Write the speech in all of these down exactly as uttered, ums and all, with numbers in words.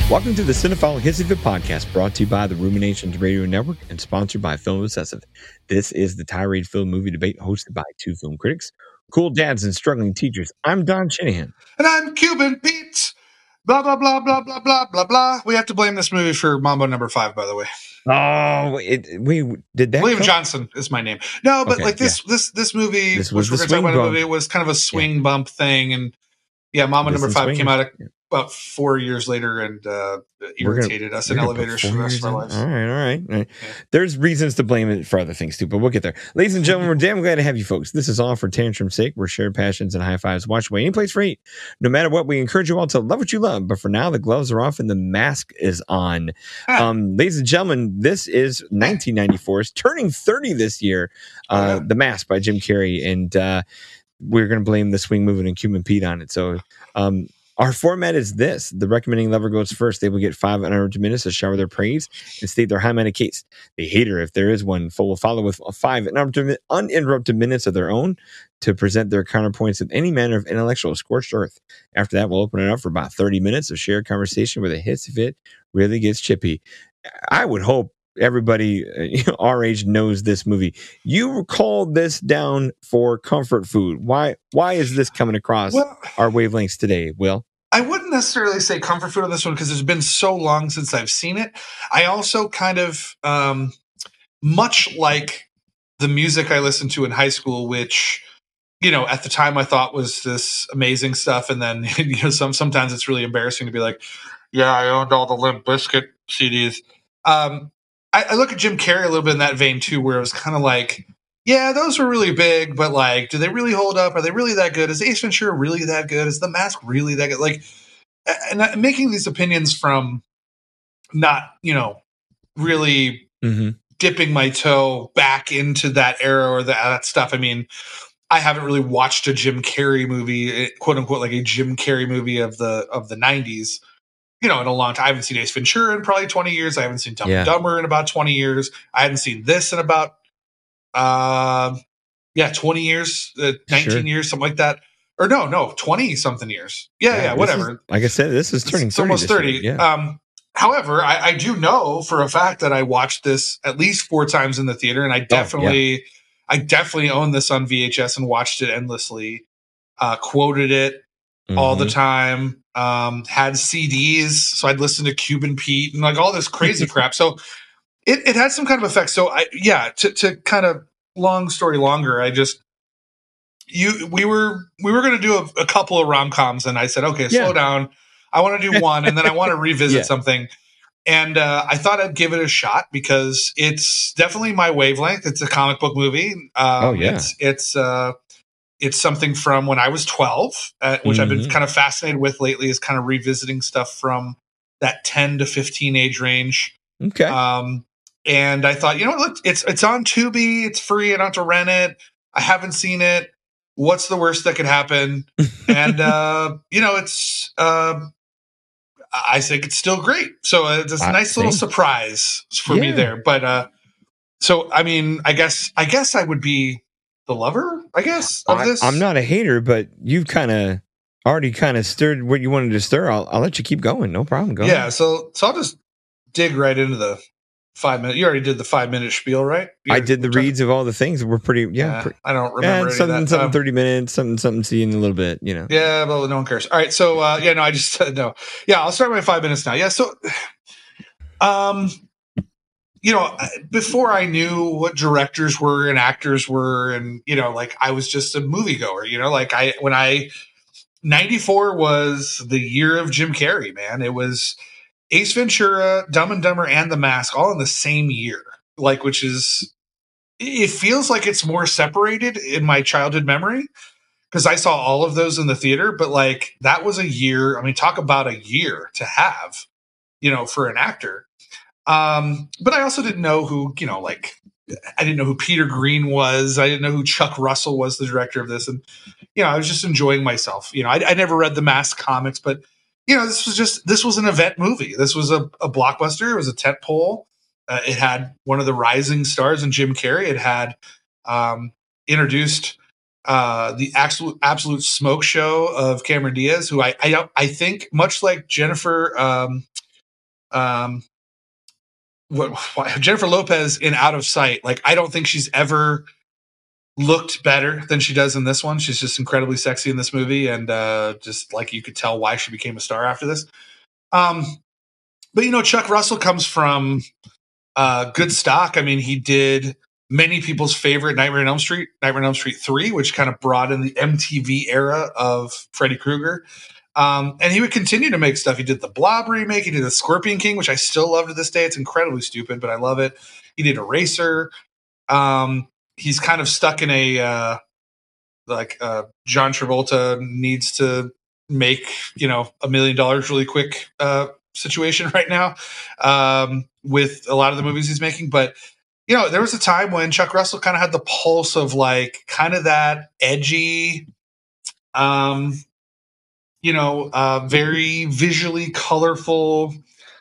Welcome to the Cinephile History of It podcast, brought to you by the Ruminations Radio Network and sponsored by Film Obsessive. This is the tirade film movie debate hosted by two film critics, cool dads and struggling teachers. I'm Don Shanahan. And I'm Cuban Pete. Blah, blah, blah, blah, blah, blah, blah, blah. We have to blame this movie for Mambo number five, by the way. Oh, it, we did that. William come? Johnson is my name. No, but Okay, like this, yeah. this, this movie, This was which the we're going to talk swing about in the bump. movie, it was kind of a swing Yeah. bump thing. And yeah, Mambo This number is five swingers. came out Yeah. about four years later and uh, We're gonna- irritated us we're in gonna put elevators for four the rest years of our in? lives. All right, all right. all right. Yeah. There's reasons to blame it for other things too, but we'll get there. Ladies and gentlemen, we're damn glad to have you folks. This is all for tantrum's sake. We're shared passions and high fives. Watch away any place for eight. No matter what, we encourage you all to love what you love. But for now, the gloves are off and the mask is on. Ah. Um, ladies and gentlemen, this is nineteen ninety-four. It's turning thirty this year. Uh, Oh, yeah. The Mask by Jim Carrey, and uh, we're going to blame the swing movement and Cuban Pete on it. So. Um, Our format is this. The recommending lover goes first. They will get five uninterrupted minutes to shower their praise and state their high-minded case. The hater, if there is one, will follow with five uninterrupted, uninterrupted minutes of their own to present their counterpoints with any manner of intellectual scorched earth. After that, we'll open it up for about thirty minutes of shared conversation where the hits if it really gets chippy. I would hope everybody uh, you know, our age knows this movie. You called this down for comfort food. Why? Why is this coming across Well, our wavelengths today, Will? I wouldn't necessarily say comfort food on this one because it's been so long since I've seen it. I also kind of, um, much like the music I listened to in high school, which, you know, at the time I thought was this amazing stuff. And then, you know, some, sometimes it's really embarrassing to be like, yeah, I owned all the Limp Bizkit C Ds. Um, I, I look at Jim Carrey a little bit in that vein too, where it was kind of like, yeah, those were really big, but like, do they really hold up? Are they really that good? Is Ace Ventura really that good? Is The Mask really that good? Like, and I'm making these opinions from not, you know, really Mm-hmm. dipping my toe back into that era or that, that stuff. I mean, I haven't really watched a Jim Carrey movie, quote unquote, like a Jim Carrey movie of the of the nineties. You know, in a long time. I haven't seen Ace Ventura in probably twenty years. I haven't seen Dumb Yeah. and Dumber in about twenty years. I hadn't seen this in about, uh, yeah, twenty years, uh, nineteen Sure. years, something like that. Or no, no, twenty something years. Yeah, yeah, this whatever. is- like I said, this is It's- turning it's thirty. almost this year. thirty. Yeah. Um, however, I, I do know for a fact that I watched this at least four times in the theater, and I definitely, I definitely own this on V H S and watched it endlessly. Uh, quoted it all the Mhm. time. Um, had C Ds, so I'd listen to Cuban Pete and like all this crazy crap. So it, it had some kind of effect. So I, yeah, to, to kind of long story longer, I just, you, we were, we were going to do a, a couple of rom-coms and I said, okay, Yeah. slow down. I want to do one and then I want to revisit Yeah. something. And uh, I thought I'd give it a shot because it's definitely my wavelength. It's a comic book movie. Um, Oh, yeah. It's, it's, uh, it's something from when I was twelve, uh, which I've been Mhm. kind of fascinated with lately, is kind of revisiting stuff from that ten to fifteen age range. Okay. Um, and I thought, you know what, look, it's it's on Tubi, it's free, I don't have to rent it. I haven't seen it. What's the worst that could happen? And uh, you know, it's uh, I think it's still great. So uh, it's a Uh, nice little same. surprise for me Yeah. there. But uh, so I mean, I guess I guess I would be the lover, I guess, of I, this. I'm not a hater, but you've kind of already kind of stirred what you wanted to stir. I'll, I'll let you keep going. No problem. Go Yeah, ahead. so so I'll just dig right into the five minute. You already did the five minute spiel, right? You I already- did the we talked- reads of all the things. We're pretty, yeah. Yeah, pre- I don't yeah, remember any something, of that. something, Um, thirty minutes, something, something, see you in a little bit, you know. Yeah, but no one cares. All right, so uh, yeah, no, I just said no. Yeah, I'll start my five minutes now. Yeah, so, um, you know, before I knew what directors were and actors were, and you know, like I was just a moviegoer. You know, like I when I ninety-four was the year of Jim Carrey. Man, it was Ace Ventura, Dumb and Dumber, and The Mask all in the same year. Like, which is, it feels like it's more separated in my childhood memory because I saw all of those in the theater. But like, that was a year. I mean, talk about a year to have, you know, for an actor. Um, but I also didn't know who, you know, like I didn't know who Peter Green was. I didn't know who Chuck Russell was, the director of this. And, you know, I was just enjoying myself. You know, I, I never read the Mask comics, but, you know, this was just, this was an event movie. This was a, a blockbuster. It was a tent pole. Uh, it had one of the rising stars in Jim Carrey. It had um, introduced uh, the absolute, absolute smoke show of Cameron Diaz, who I, I, I think much like Jennifer, um, Um, what, why, Jennifer Lopez in Out of Sight, like I don't think she's ever looked better than she does in this one. She's just incredibly sexy in this movie, and uh, just like you could tell why she became a star after this. Um, but you know, Chuck Russell comes from uh, good stock. I mean, he did many people's favorite Nightmare on Elm Street, Nightmare on Elm Street three, which kind of brought in the M T V era of Freddy Krueger. Um, and he would continue to make stuff. He did the Blob remake. He did the Scorpion King, which I still love to this day. It's incredibly stupid, but I love it. He did Eraser. Um, he's kind of stuck in a uh, like uh, John Travolta needs to make, you know, a million dollars really quick uh, situation right now um, with a lot of the movies he's making. But you know, there was a time when Chuck Russell kind of had the pulse of like kind of that edgy, um, you know, uh, very visually colorful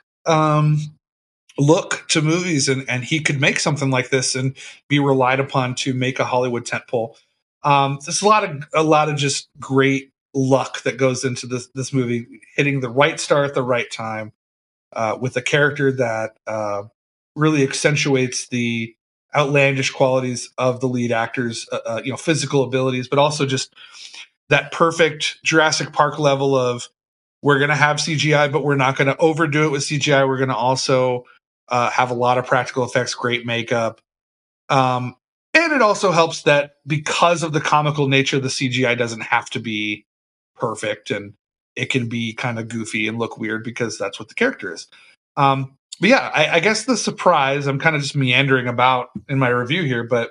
um, look to movies, and and he could make something like this and be relied upon to make a Hollywood tentpole. Um, there's a lot of a lot of just great luck that goes into this this movie, hitting the right star at the right time, uh, with a character that uh, really accentuates the outlandish qualities of the lead actors, uh, uh, you know, physical abilities, but also just that perfect Jurassic Park level of we're going to have C G I, but we're not going to overdo it with C G I. We're going to also uh, have a lot of practical effects, great makeup. Um, and it also helps that because of the comical nature, the C G I doesn't have to be perfect, and it can be kind of goofy and look weird because that's what the character is. Um, but yeah, I, I guess the surprise, I'm kind of just meandering about in my review here, but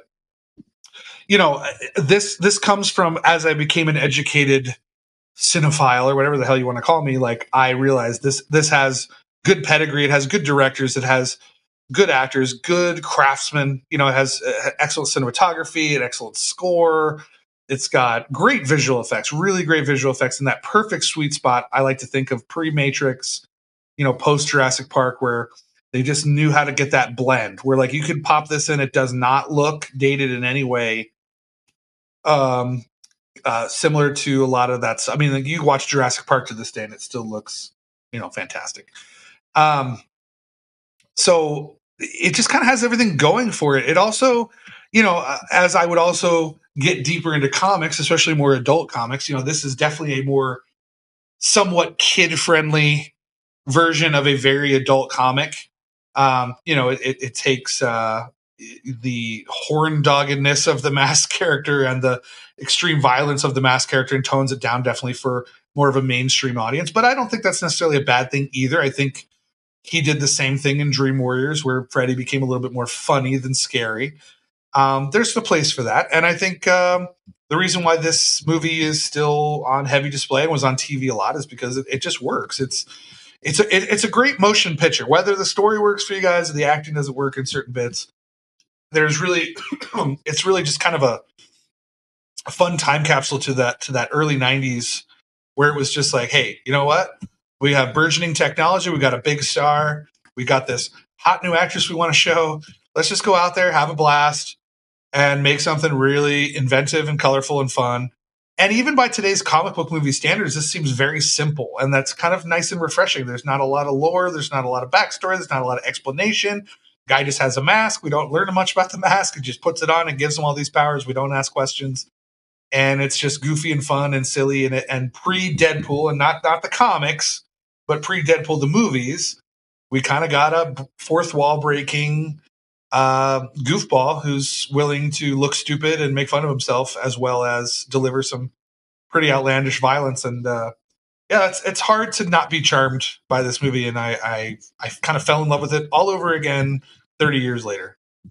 you know, this this comes from as I became an educated cinephile or whatever the hell you want to call me. Like I realized this this has good pedigree, it has good directors, it has good actors, good craftsmen. You know, it has uh, excellent cinematography, an excellent score. It's got great visual effects, really great visual effects, in that perfect sweet spot. I like to think of pre-Matrix, you know, post Jurassic Park, where they just knew how to get that blend. Where like you could pop this in, it does not look dated in any way. Um, uh, similar to a lot of that. I mean, like you watch Jurassic Park to this day, and it still looks, you know, fantastic. Um, so it just kind of has everything going for it. It also, you know, as I would also get deeper into comics, especially more adult comics, you know, this is definitely a more somewhat kid-friendly version of a very adult comic. Um, you know, it, it, it takes uh, the horn doggedness of the masked character and the extreme violence of the masked character and tones it down definitely for more of a mainstream audience. But I don't think that's necessarily a bad thing either. I think he did the same thing in Dream Warriors, where Freddy became a little bit more funny than scary. Um, there's a place for that. And I think um, the reason why this movie is still on heavy display and was on T V a lot is because it, it just works. It's it's a it, it's a great motion picture. Whether the story works for you guys or the acting doesn't work in certain bits, there's really it's really just kind of a, a fun time capsule to that to that early nineties, where it was just like, hey, you know what? We have burgeoning technology. We got a big star. We got this hot new actress we want to show. Let's just go out there, have a blast, and make something really inventive and colorful and fun. And even by today's comic book movie standards, this seems very simple. And that's kind of nice and refreshing. There's not a lot of lore. There's not a lot of backstory. There's not a lot of explanation. Guy just has a mask. We don't learn much about the mask. He just puts it on and gives him all these powers. We don't ask questions. And it's just goofy and fun and silly. And, and pre-Deadpool, and not, not the comics, but pre-Deadpool, the movies, we kind of got a fourth wall breaking uh, goofball who's willing to look stupid and make fun of himself, as well as deliver some pretty outlandish violence. And uh, yeah, it's it's hard to not be charmed by this movie. And I, I I kind of fell in love with it all over again thirty years later.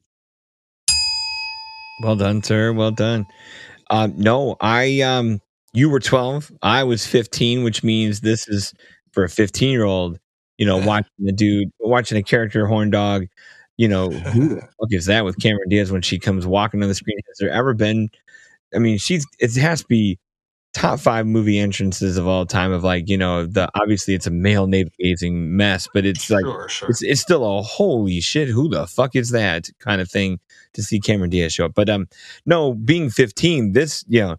Well done, sir. Well done. Um, no, I um, you were twelve. I was fifteen, which means this is for a fifteen-year-old. You know, watching a dude, watching a character horn dog. You know, who the fuck is that with Cameron Diaz when she comes walking on the screen? Has there ever been? I mean, she's it has to be top five movie entrances of all time. Of like, you know, the obviously it's a male navel gazing mess, but it's like sure, sure. it's it's still a holy shit, who the fuck is that kind of thing to see Cameron Diaz show up. But um, no, being fifteen, this you know,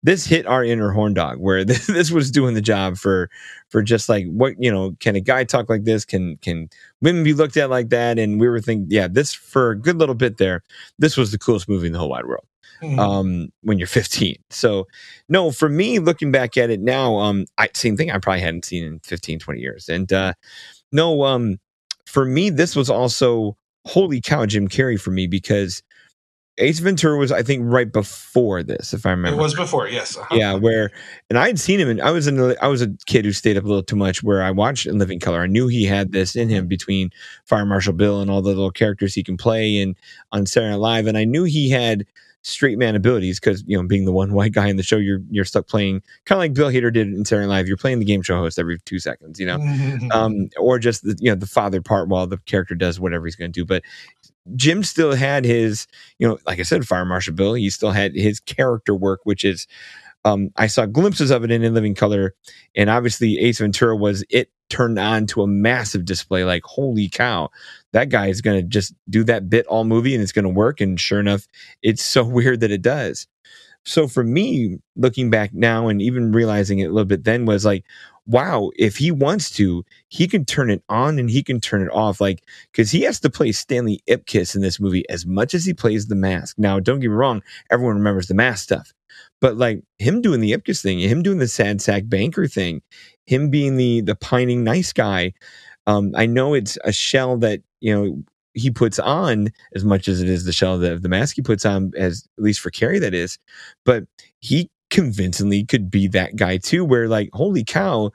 this hit our inner horn dog, where this, this was doing the job for for just like, what, you know, can a guy talk like this? Can can women be looked at like that? And we were thinking, yeah, this for a good little bit there, this was the coolest movie in the whole wide world. Mm-hmm. Um, when you're fifteen. So no, for me, looking back at it now, um, I same thing I probably hadn't seen in fifteen, twenty years. And uh, no, um, for me, this was also holy cow, Jim Carrey for me, because Ace Ventura was, I think, right before this, if I remember. It was before, yes. Uh-huh. Yeah, where, and I had seen him, and I was in, I was a kid who stayed up a little too much. Where I watched In Living Color, I knew he had this in him between Fire Marshal Bill and all the little characters he can play, and on Saturday Night Live, and I knew he had straight man abilities because, you know, being the one white guy in the show, you're you're stuck playing kind of like Bill Hader did in Saturday Night Live. You're playing the game show host every two seconds, you know, um, or just the, you know, the father part while the character does whatever he's going to do, but. Jim still had his, you know, like I said, Fire Marshal Bill, he still had his character work, which is, um, I saw glimpses of it in In Living Color, and obviously Ace Ventura was it turned on to a massive display. Like, holy cow, that guy is going to just do that bit all movie and it's going to work. And sure enough, it's so weird that it does. So for me, looking back now and even realizing it a little bit then was like, wow, if he wants to, he can turn it on and he can turn it off. Like, because he has to play Stanley Ipkiss in this movie as much as he plays The Mask. Now, don't get me wrong, everyone remembers The Mask stuff. But like him doing the Ipkiss thing, him doing the sad sack banker thing, him being the the pining nice guy, um, I know it's a shell that, you know, he puts on as much as it is the shell of the mask he puts on, as at least for Carrey that is, but he convincingly could be that guy too, where like, holy cow,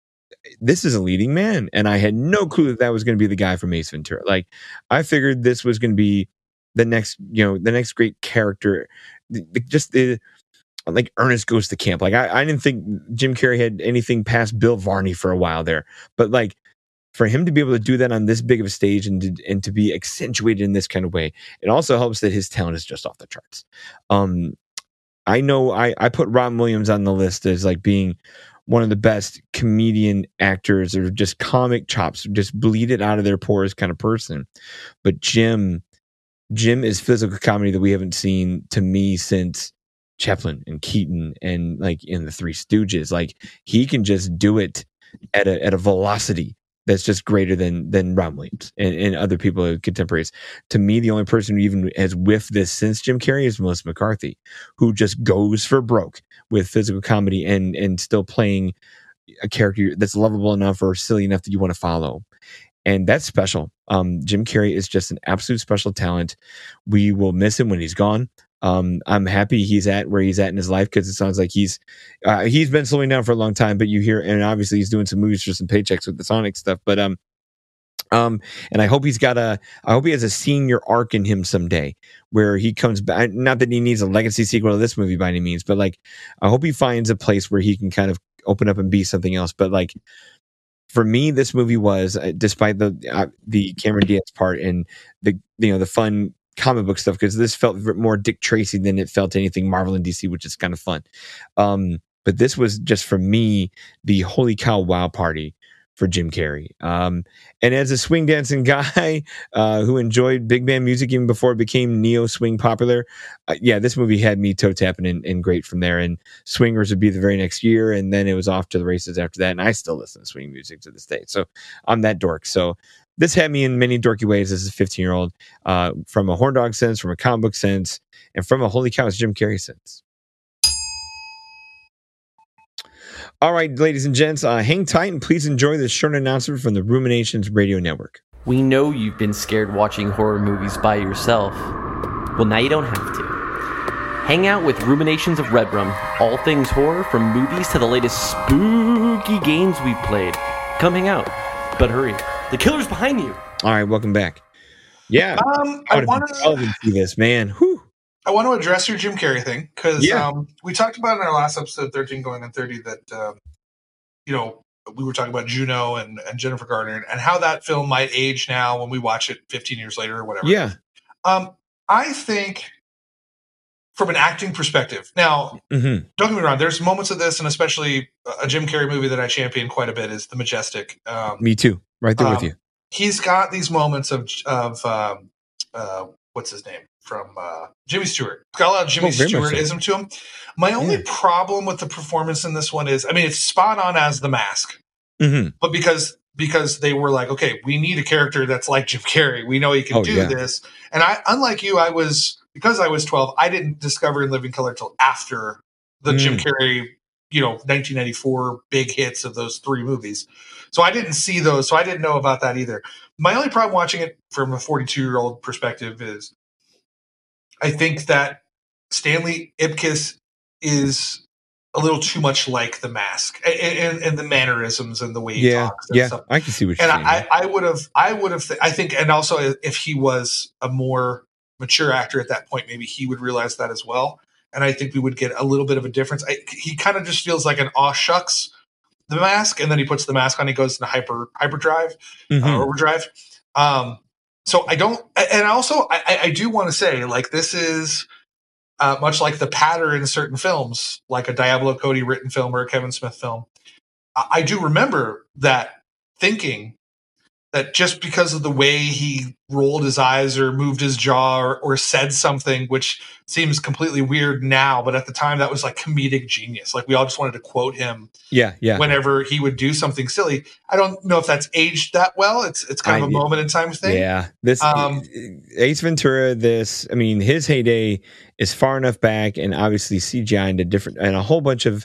this is a leading man. And I had no clue that that was going to be the guy from Ace Ventura. Like, I figured this was going to be the next, you know, the next great character, the, the, just the, like Ernest Goes to Camp. Like, I, I didn't think Jim Carrey had anything past Bill Varney for a while there, but like, for him to be able to do that on this big of a stage and to, and to be accentuated in this kind of way, it also helps that his talent is just off the charts. Um, I know I, I put Robin Williams on the list as like being one of the best comedian actors, or just comic chops, just bleed it out of their pores kind of person. But Jim, Jim is physical comedy that we haven't seen, to me, since Chaplin and Keaton and like in the Three Stooges. Like, he can just do it at a at a velocity that's just greater than than Robin Williams and, and other people, contemporaries. To me, the only person who even has whiffed this since Jim Carrey is Melissa McCarthy, who just goes for broke with physical comedy and and still playing a character that's lovable enough or silly enough that you want to follow. And that's special. Um, Jim Carrey is just an absolute special talent. We will miss him when he's gone. Um, I'm happy he's at where he's at in his life, because it sounds like he's uh, he's been slowing down for a long time. But you hear, and obviously he's doing some movies for some paychecks with the Sonic stuff. But um, um, and I hope he's got a, I hope he has a senior arc in him someday where he comes back. Not that he needs a legacy sequel to this movie by any means, but like, I hope he finds a place where he can kind of open up and be something else. But like, for me, this movie was, uh, despite the uh, the Cameron Diaz part and the, you know, the fun comic book stuff, because this felt more Dick Tracy than it felt anything Marvel and D C, which is kind of fun. Um, but this was just, for me, the holy cow wow party for Jim Carrey. Um, and as a swing dancing guy uh, who enjoyed big band music even before it became neo swing popular, uh, yeah, this movie had me toe tapping and, and great from there. And Swingers would be the very next year, and then it was off to the races after that. And I still listen to swing music to this day, so I'm that dork. So this had me in many dorky ways as a fifteen year old, uh, from a horn dog sense, from a comic book sense, and from a holy cow, it's Jim Carrey sense. All right, ladies and gents, uh, hang tight and please enjoy this short announcement from the Ruminations Radio Network. We know you've been scared watching horror movies by yourself. Well, now you don't have to. Hang out with Ruminations of Red Rum, all things horror, from movies to the latest spooky games we've played. Come hang out, but hurry, the killer's behind you. All right, welcome back. Yeah, um, I, I want to see this, man. Whew. I want to address your Jim Carrey thing, because yeah. um, we talked about in our last episode, thirteen going on thirty, that, um, you know, we were talking about Juno and, and Jennifer Garner and how that film might age now when we watch it fifteen years later or whatever. Yeah. Um, I think from an acting perspective, now, mm-hmm. don't get me wrong, there's moments of this, and especially a Jim Carrey movie that I champion quite a bit is The Majestic. Um, Me too. Right there um, with you. He's got these moments of, of um, uh, what's his name? from uh, Jimmy Stewart. It's got a lot of Jimmy Oh, very much so. Stewart-ism to him. My only Yeah. problem with the performance in this one is, I mean, it's spot on as the Mask, Mhm. but because because they were like, okay, we need a character that's like Jim Carrey. We know he can Oh, do yeah. this. And I, unlike you, I was because I was twelve. I didn't discover In Living Color till after the Jim Mm. Carrey, you know, nineteen ninety-four big hits of those three movies. So I didn't see those. So I didn't know about that either. My only problem watching it from a forty-two year old perspective is I think that Stanley Ipkiss is a little too much like the Mask and, and, and the mannerisms and the way he Yeah, talks and yeah, stuff. I can see what you're And saying. I, I would have, I would have, I think, and also if he was a more mature actor at that point, maybe he would realize that as well. And I think we would get a little bit of a difference. I, he kind of just feels like an aw shucks, the Mask, and then he puts the mask on. He goes into hyper hyperdrive, Mhm. uh, overdrive. Um, so I don't, and also I, I do want to say, like, this is uh, much like the pattern in certain films, like a Diablo Cody written film or a Kevin Smith film. I, I do remember that thinking that just because of the way he rolled his eyes or moved his jaw or, or said something, which seems completely weird now, but at the time that was like comedic genius. Like we all just wanted to quote him Yeah, yeah. whenever he would do something silly. I don't know if that's aged that well. It's it's kind of I- a moment in time thing. Yeah, this Um, Ace Ventura. This, I mean, his heyday is far enough back, and obviously C G I and a different and a whole bunch of,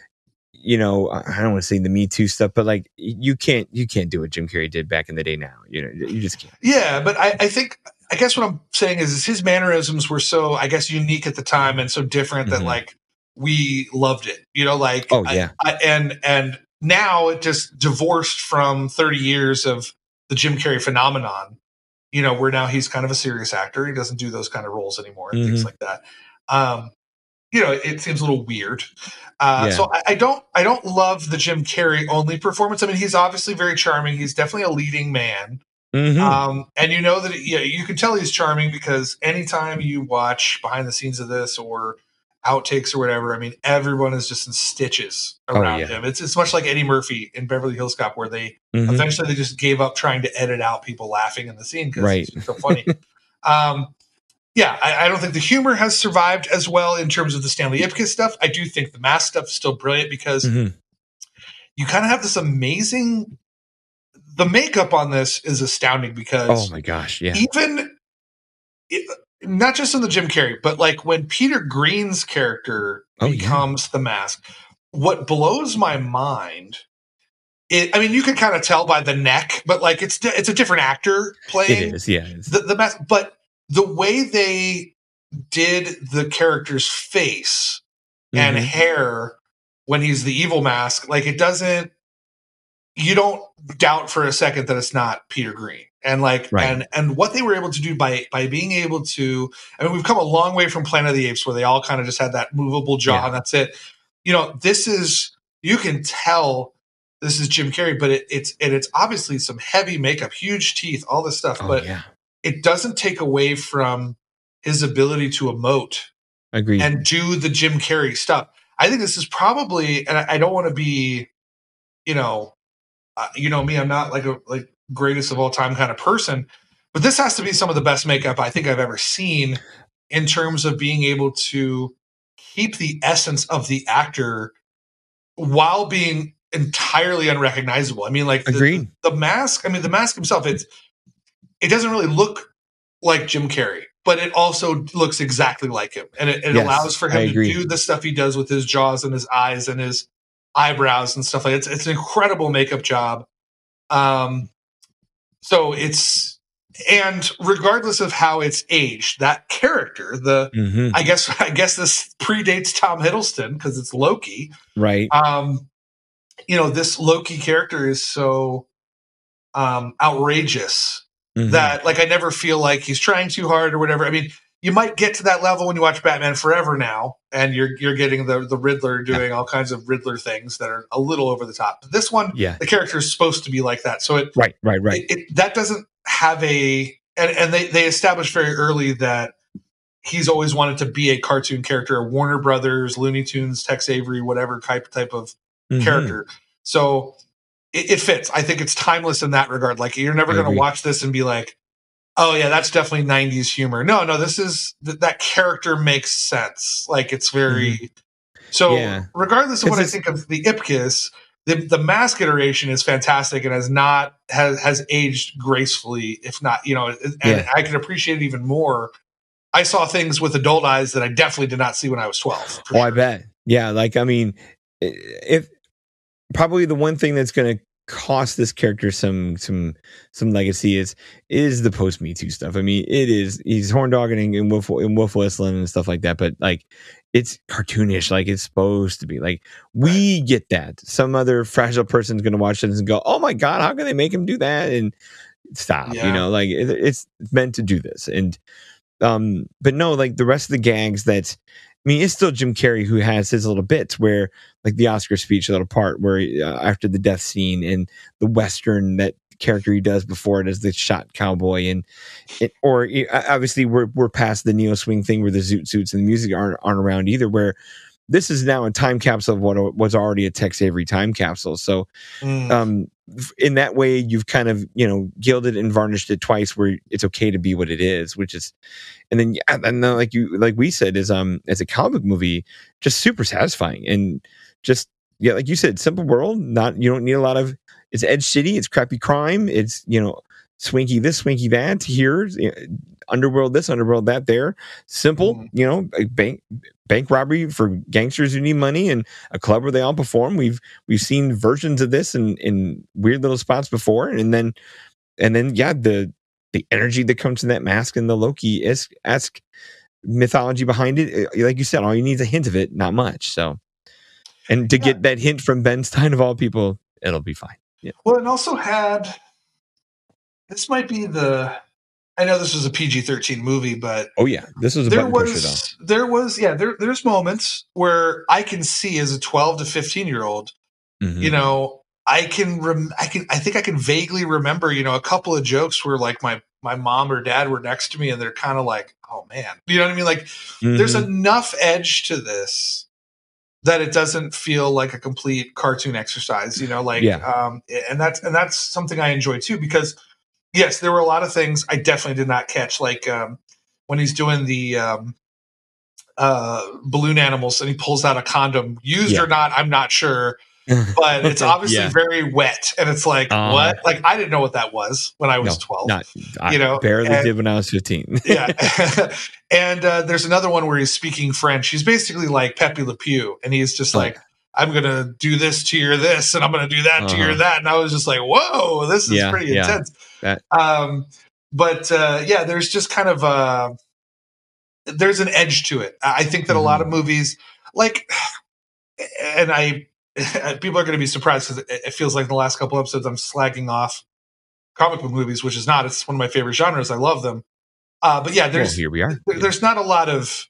you know, I don't want to say the Me Too stuff, but like you can't you can't do what Jim Carrey did back in the day. Now, you know, you just can't. Yeah, but I, I think I guess what I'm saying is, is his mannerisms were so, I guess, unique at the time and so different that Mhm. like we loved it. You know, like Oh, I- yeah. I, and and now it just divorced from thirty years of the Jim Carrey phenomenon. You know, where now he's kind of a serious actor. He doesn't do those kind of roles anymore and things Mhm. like that. Um, you know, it seems a little weird. Uh, Yeah. So I, I don't, I don't love the Jim Carrey only performance. I mean, he's obviously very charming. He's definitely a leading man. Mhm. Um, and you know that, yeah, you can tell he's charming because anytime you watch behind the scenes of this or outtakes or whatever, I mean, everyone is just in stitches Oh, around yeah. him. It's it's much like Eddie Murphy in Beverly Hills Cop, where they Mhm. eventually they just gave up trying to edit out people laughing in the scene because Right. it's so funny. um, yeah, I, I don't think the humor has survived as well in terms of the Stanley Ipkiss stuff. I do think the Mask stuff is still brilliant because Mhm. you kind of have this amazing. The makeup on this is astounding because Oh my gosh, yeah. even it, not just in the Jim Carrey, but like when Peter Green's character Oh, yeah. becomes the Mask, what blows my mind. It, I mean, you can kind of tell by the neck, but like it's it's a different actor playing It is, yeah. It's, the, the Mask. But the way they did the character's face and Mhm. hair when he's the evil Mask, like it doesn't. You don't doubt for a second that it's not Peter Green. And like Right. and and what they were able to do by by being able to, I mean, we've come a long way from Planet of the Apes where they all kind of just had that movable jaw Yeah. and that's it. You know, this is, you can tell this is Jim Carrey, but it, it's and it's obviously some heavy makeup, huge teeth, all this stuff, oh but yeah. it doesn't take away from his ability to emote Agreed. and do the Jim Carrey stuff. I think this is probably, and I, I don't want to be, you know, uh, you know me, I'm not like a like greatest of all time kind of person, but this has to be some of the best makeup I think I've ever seen in terms of being able to keep the essence of the actor while being entirely unrecognizable. I mean, like the, Agreed. the mask. I mean, the mask himself. It's it doesn't really look like Jim Carrey, but it also looks exactly like him, and it, it Yes, allows for I him to agree. do the stuff he does with his jaws and his eyes and his eyebrows and stuff like that. It's, it's an incredible makeup job. Um, so it's, and regardless of how it's aged, that character, the, Mhm. I guess, I guess this predates Tom Hiddleston because it's Loki. Right. Um, you know, this Loki character is so um, outrageous Mhm. that, like, I never feel like he's trying too hard or whatever. I mean, you might get to that level when you watch Batman Forever now, and you're you're getting the the Riddler doing all kinds of Riddler things that are a little over the top. But this one, Yeah. the character is supposed to be like that, so it, Right. Right. Right. it, it that doesn't have a and, and they they established very early that he's always wanted to be a cartoon character, a Warner Brothers, Looney Tunes, Tex Avery, whatever type type of Mhm. character. So it, it fits. I think it's timeless in that regard. Like, you're never I going to agree. watch this and be like, Oh yeah, that's definitely nineties humor. No, no, this is th- that character makes sense. Like it's very mm-hmm. so. Yeah. Regardless of what I think of the Ipkiss, the the mask iteration is fantastic and has not has has aged gracefully. If not, you know, and yeah. I can appreciate it even more. I saw things with adult eyes that I definitely did not see when I was twelve. Oh, sure. I bet. Yeah, like I mean, if probably the one thing that's going to cost this character some some some legacy is is the post Me Too stuff. I mean, it is he's horn dogging and wolf and wolf whistling and stuff like that, but like it's cartoonish, like it's supposed to be. Like we get that. Some other fragile person's going to watch this and go, "Oh my god, how can they make him do that?" And stop. Yeah. You know, like it, it's meant to do this. And um, but no, like the rest of the gags that. I mean, it's still Jim Carrey who has his little bits where, like the Oscar speech, a little part where uh, after the death scene and the Western that character he does before it as the shot cowboy, and it, or obviously we're we're past the neo swing thing where the zoot suits and the music aren't aren't around either. Where this is now a time capsule of what was already a Tex Avery time capsule. So, mm. um, in that way, you've kind of you know gilded and varnished it twice, where it's okay to be what it is, which is. And then, yeah, and then like you, like we said, is um, as a comic movie, just super satisfying and just yeah, like you said, simple world. Not you don't need a lot of. It's edge city. It's crappy crime. It's you know, swinky this, swinky that. Here, you know, underworld this, underworld that. There, simple. Mm-hmm. You know, a bank bank robbery for gangsters who need money and a club where they all perform. We've we've seen versions of this in in weird little spots before, and then and then yeah, the. The energy that comes from that mask and the Loki-esque mythology behind it, like you said, all you need is a hint of it, not much. So, and to yeah. get that hint from Ben Stein of all people, it'll be fine. Yeah. Well, it also had. This might be the. I know this was a P G thirteen movie, but oh yeah, this was a button pusher though. There was yeah, there there's moments where I can see as a twelve to fifteen year old, mm-hmm. you know. I can, rem- I can, I think I can vaguely remember, you know, a couple of jokes where like my, my mom or dad were next to me and they're kind of like, oh man, you know what I mean? Like mm-hmm. there's enough edge to this that it doesn't feel like a complete cartoon exercise, you know, like, yeah. um, and that's, and that's something I enjoy too, because yes, there were a lot of things I definitely did not catch. Like, um, when he's doing the, um, uh, balloon animals and he pulls out a condom, used yeah. or not, I'm not sure. But it's obviously yeah. very wet, and it's like uh, what? Like I didn't know what that was when I was no, twelve. Not, I you know, barely and, did when I was fifteen. yeah, and uh, there's another one where he's speaking French. He's basically like Pepe Le Pew, and he's just oh. like, "I'm gonna do this to your this, and I'm gonna do that uh-huh. to your that," and I was just like, "Whoa, this is yeah, pretty yeah. intense." That. Um, but uh, yeah, there's just kind of uh, there's an edge to it. I think that mm-hmm. a lot of movies, like, and I. People are going to be surprised because it feels like in the last couple episodes I'm slagging off comic book movies, which is not. It's one of my favorite genres. I love them. Uh, but yeah, there's well, here we are. There, there's not a lot of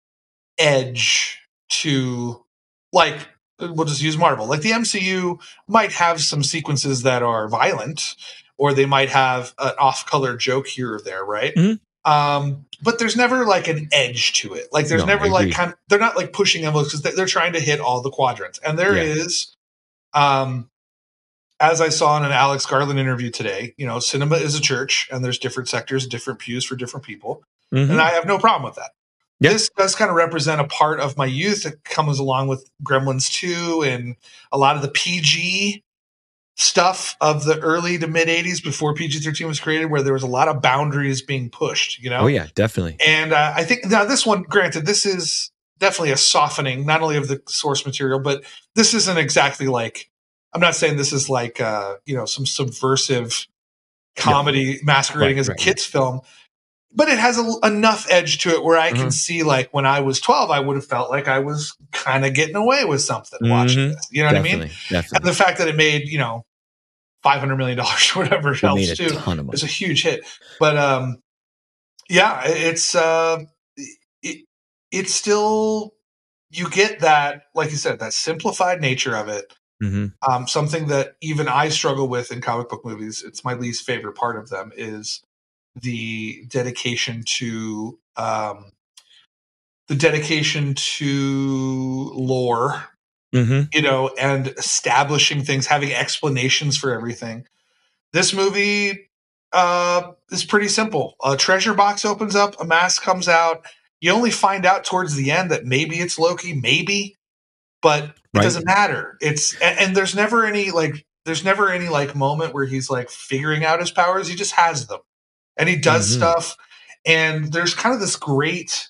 edge to like. We'll just use Marvel. Like the M C U might have some sequences that are violent, or they might have an off-color joke here or there, right? Mm-hmm. Um, but there's never like an edge to it. Like there's no, never like kind of, they're not like pushing envelopes because they're trying to hit all the quadrants. And there yeah. is, um, as I saw in an Alex Garland interview today, you know, cinema is a church and there's different sectors, different pews for different people. Mm-hmm. And I have no problem with that. Yep. This does kind of represent a part of my youth that comes along with Gremlins two and a lot of the P G stuff of the early to mid eighties before P G thirteen was created, where there was a lot of boundaries being pushed, you know? Oh yeah, definitely. And uh, I think now this one, granted, this is definitely a softening, not only of the source material, but this isn't exactly like, I'm not saying this is like, uh, you know, some subversive comedy no. masquerading right, as a right, kid's right. film, but it has a, enough edge to it where I mm-hmm. can see, like, when I was twelve, I would have felt like I was kind of getting away with something mm-hmm. watching this. You know definitely, what I mean? Definitely. And the fact that it made, you know, five hundred million dollars or whatever it helps too. It's a huge hit. But, um, yeah, it's, uh, it, it's still, you get that, like you said, that simplified nature of it. Mm-hmm. Um, something that even I struggle with in comic book movies. It's my least favorite part of them is the dedication to um, the dedication to lore, mm-hmm. you know, and establishing things, having explanations for everything. This movie, uh, is pretty simple. A treasure box opens up, a mask comes out. You only find out towards the end that maybe it's Loki, maybe, but it Right. doesn't matter. It's and, and there's never any like there's never any like moment where he's like figuring out his powers. He just has them, and he does Mhm. stuff. And there's kind of this great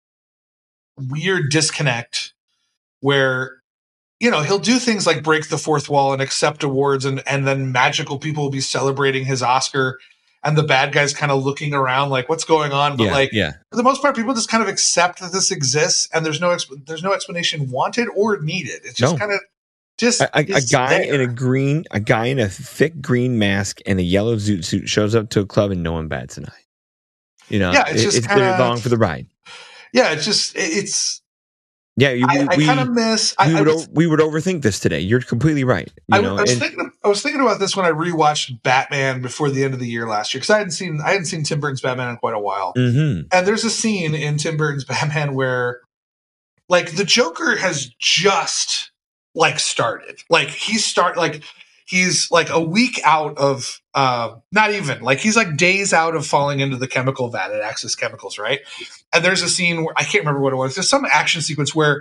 weird disconnect where, you know, he'll do things like break the fourth wall and accept awards, and and then magical people will be celebrating his Oscar, and the bad guys kind of looking around like, what's going on? But Yeah, like, yeah. for the most part, people just kind of accept that this exists, and there's no exp- there's no explanation wanted or needed. It's just No. kind of just A, a, a it's guy there. in a green, a guy in a thick green mask and a yellow zoot suit shows up to a club and no one bats an eye. You know, Yeah, it's it- just it's kinda- they're along for the ride. Yeah, it's just it- it's. Yeah, you, I, I we, kind of miss. I, we, I would was, o- we would overthink this today. You're completely right. You I, know, I was and- thinking. I was thinking about this when I rewatched Batman before the end of the year last year because I hadn't seen I hadn't seen Tim Burton's Batman in quite a while. Mhm. And there's a scene in Tim Burton's Batman where, like, the Joker has just like started. Like he's start like he's like a week out of uh not even like he's like days out of falling into the chemical vat at Axis Chemicals, right? And there's a scene where I can't remember what it was. There's some action sequence where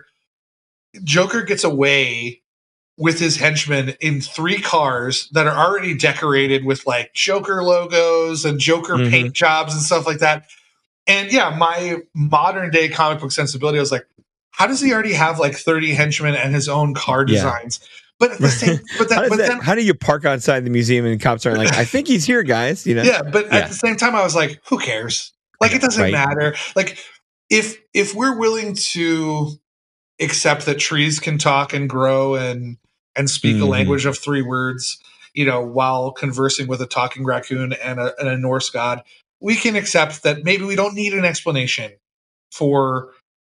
Joker gets away with his henchmen in three cars that are already decorated with like Joker logos and Joker Mhm. paint jobs and stuff like that. And yeah, my modern day comic book sensibility, I was like, how does he already have like thirty henchmen and his own car Yeah. designs? But at the same, but, how, that, does but that, then, how do you park outside the museum and cops aren't like, I think he's here, guys? You know? yeah, but Yeah. at the same time, I was like, who cares? Like, it doesn't Right. matter. Like, if if we're willing to accept that trees can talk and grow and and speak a Mhm. language of three words, you know, while conversing with a talking raccoon and a, and a Norse god, we can accept that maybe we don't need an explanation for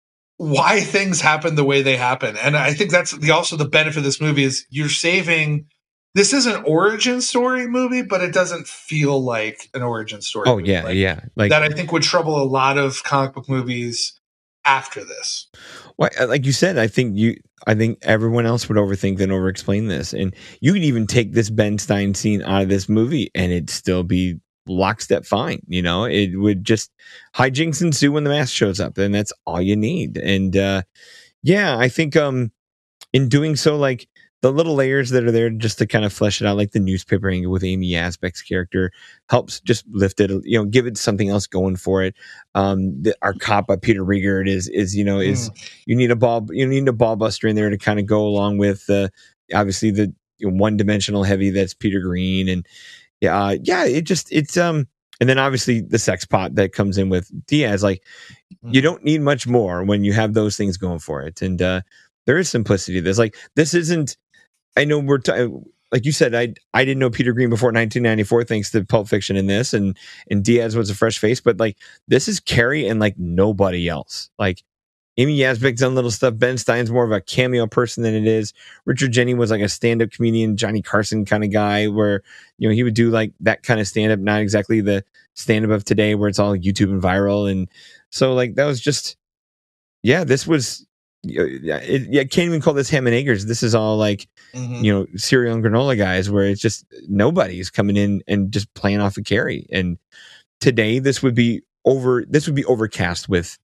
why things happen the way they happen. And I think that's the also the benefit of this movie is you're saving. This is an origin story movie, but it doesn't feel like an origin story. Oh movie. yeah, Like, yeah. Like that I think would trouble a lot of comic book movies after this. Well, like you said, I think you, I think everyone else would overthink and over-explain this, and you could even take this Ben Stein scene out of this movie, and it'd still be lockstep fine. You know, it would just hijinks ensue when the mask shows up, and that's all you need. And uh, yeah, I think um, in doing so, like the little layers that are there just to kind of flesh it out, like the newspaper angle with Amy Asbeck's character, helps just lift it, you know, give it something else going for it. Um, the, our cop, uh, Peter Riegert, is is you know is you need a ball you need a ball buster in there to kind of go along with uh, obviously the you know, one dimensional heavy that's Peter Green, and yeah, uh, yeah, it just it's um, and then obviously the sex pot that comes in with Diaz. Like you don't need much more when you have those things going for it, and uh, there is simplicity. There's like this isn't. I know we're t- like you said. I I didn't know Peter Green before nineteen ninety-four, thanks to Pulp Fiction in this, and and Diaz was a fresh face. But like this is Carrie and like nobody else. Like Amy Asbeck's done little stuff. Ben Stein's more of a cameo person than it is. Richard Jennings was like a stand-up comedian, Johnny Carson kind of guy, where you know he would do like that kind of stand-up, not exactly the stand-up of today, where it's all YouTube and viral. And so like that was just yeah, this was. Yeah, it, yeah, can't even call this ham and eggers. This is all like, Mhm. you know, cereal and granola guys, where it's just nobody's coming in and just playing off of Carrie. And today, this would be over. This would be overcast with,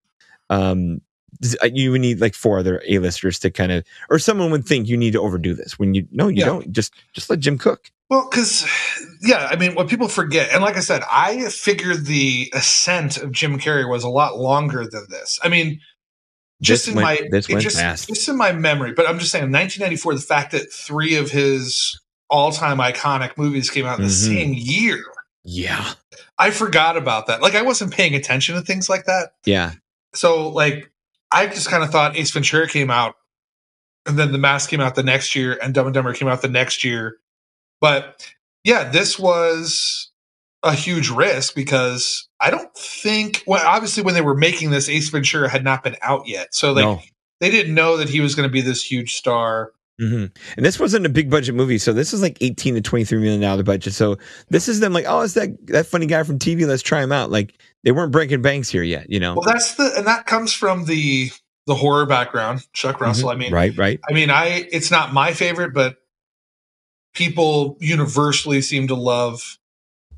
um, this- uh, you would need like four other A-listers to kind of, or someone would think you need to overdo this when you no, you Yeah. don't. Just just let Jim cook. Well, because, yeah, I mean, what people forget, and like I said, I figured the ascent of Jim Carrey was a lot longer than this. I mean, just This in went- my this it went just, fast. just in my memory, but I'm just saying, nineteen ninety-four, the fact that three of his all-time iconic movies came out in the Mhm. same year, Yeah, I forgot about that. Like, I wasn't paying attention to things like that. yeah, So, like, I just kind of thought Ace Ventura came out, and then The Mask came out the next year, and Dumb and Dumber came out the next year. But yeah, this was a huge risk because I don't think, well, obviously, when they were making this, Ace Ventura had not been out yet. So, like, no. they didn't know that he was going to be this huge star. hmm And this wasn't a big budget movie, so this is like eighteen to twenty-three million dollar budget. So this is them like, oh, it's that that funny guy from T V. Let's try him out. Like they weren't breaking banks here yet, you know. Well, that's the, and that comes from the the horror background, Chuck Russell. I mean, Mm-hmm. right, right. I mean, I it's not my favorite, but people universally seem to love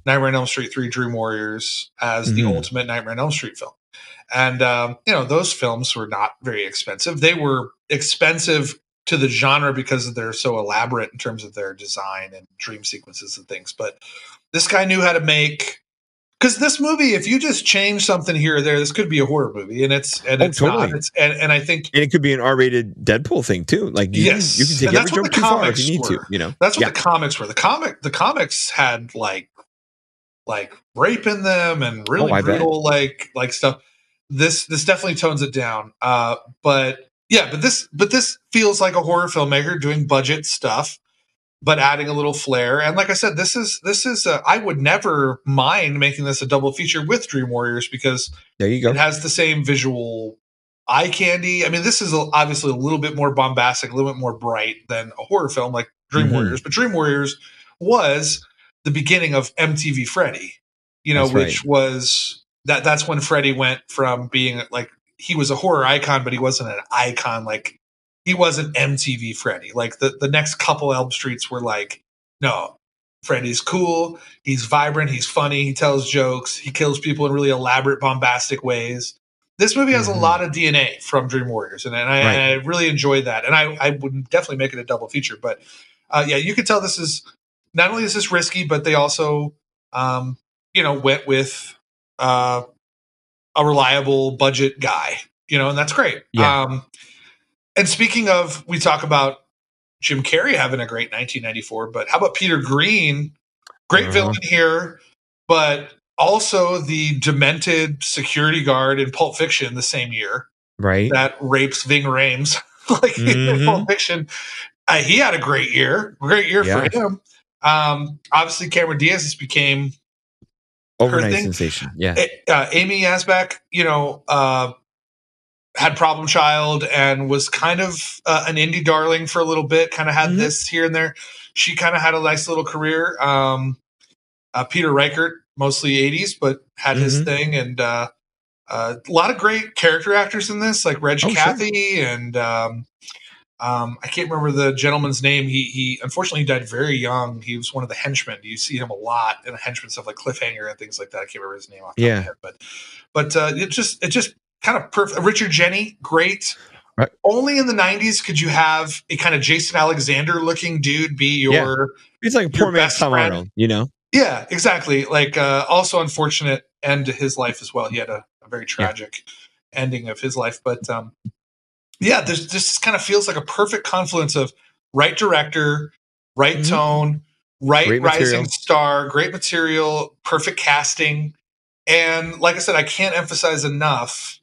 Nightmare on Elm Street three Dream Warriors as Mhm. the ultimate Nightmare on Elm Street film. And, um, you know, those films were not very expensive. They were expensive to the genre because they're so elaborate in terms of their design and dream sequences and things. But this guy knew how to make, because this movie, if you just change something here or there, this could be a horror movie, and it's and Oh, it's totally. not. It's and, and I think And it could be an R-rated Deadpool thing too. Like you, Yes. can, you can take And every that's what joke the too far if comics you need to. were. You know, that's what yeah. the comics were. The comic the comics had like like rape in them and really Oh, I bet. brutal like like stuff. This this definitely tones it down. Uh, but yeah, but this but this feels like a horror filmmaker doing budget stuff, but adding a little flair. And like I said, this is this is a, I would never mind making this a double feature with Dream Warriors because There you go. it has the same visual eye candy. I mean, this is a, obviously a little bit more bombastic, a little bit more bright than a horror film like Dream Mhm. Warriors. But Dream Warriors was the beginning of M T V Freddy, you know, That's which right. was that. That's when Freddy went from being like he was a horror icon, but he wasn't an icon. Like he wasn't M T V Freddy. Like the the next couple Elm Streets were like, no, Freddy's cool. He's vibrant. He's funny. He tells jokes. He kills people in really elaborate, bombastic ways. This movie has Mhm. a lot of D N A from Dream Warriors, and, and, I, Right. and I really enjoyed that. And I, I would definitely make it a double feature. But uh, yeah, you could tell this is not only is this risky, but they also, um, you know, went with uh, a reliable budget guy, you know, and that's great. Yeah. Um, and speaking of, we talk about Jim Carrey having a great nineteen ninety-four, but how about Peter Green? Great Uh-huh. villain here, but also the demented security guard in Pulp Fiction the same year Right. that rapes Ving Rhames. like in Mhm. Pulp Fiction, uh, he had a great year, great year Yeah. for him. Um, obviously, Cameron Diaz just became Overnight thing- sensation. Yeah. uh, Amy Asbeck. You know, uh, had Problem Child and was kind of uh, an indie darling for a little bit. Kind of had Mhm. this here and there. She kind of had a nice little career. Um, uh, Peter Reichert, mostly eighties, but had his Mhm. thing, and uh, uh, a lot of great character actors in this, like Reg Oh, sure. Cathy, and um, um, I can't remember the gentleman's name. He he unfortunately died very young. He was one of the henchmen. You see him a lot in the henchman stuff like Cliffhanger and things like that. I can't remember his name off the top of Yeah. my head, but but uh, it just it just kind of perfect. Richard Jenney, great. Right. Only in the nineties could you have a kind of Jason Alexander looking dude be your It's like a poor your man's best Tom friend. Arnold, you know? yeah, exactly. Like uh, also unfortunate end to his life as well. He had a, a very tragic ending of his life, but um, yeah, there's this kind of feels like a perfect confluence of right director, right Mhm. tone, right Great rising material. star, great material, perfect casting, and like I said, I can't emphasize enough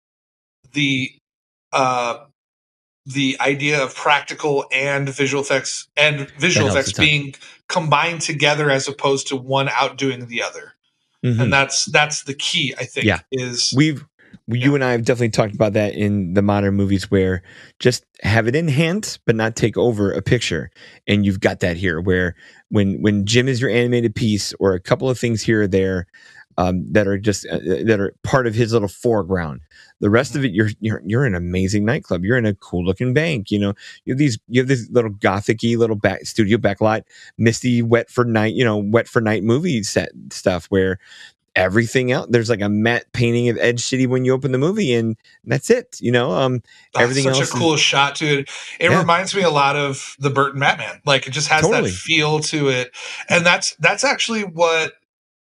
the uh, the idea of practical and visual effects and visual That helps effects a ton. being combined together as opposed to one outdoing the other. Mhm. And that's that's the key, I think. Yeah. Is We've you and I have definitely talked about that in the modern movies where just have it in hand but not take over a picture, and you've got that here where when when Jim is your animated piece or a couple of things here or there um, that are just uh, that are part of his little foreground, the rest of it you're you're you're in an amazing nightclub, you're in a cool looking bank, you know, you have these you have this little gothic-y little back studio backlot, misty wet for night, you know, wet for night movie set stuff where everything else there's like a matte painting of Ed City when you open the movie, and that's it, you know. Um that's everything such else a is- cool shot to it. It Yeah. reminds me a lot of the Burton Batman. Like it just has Totally. that feel to it. And that's that's actually what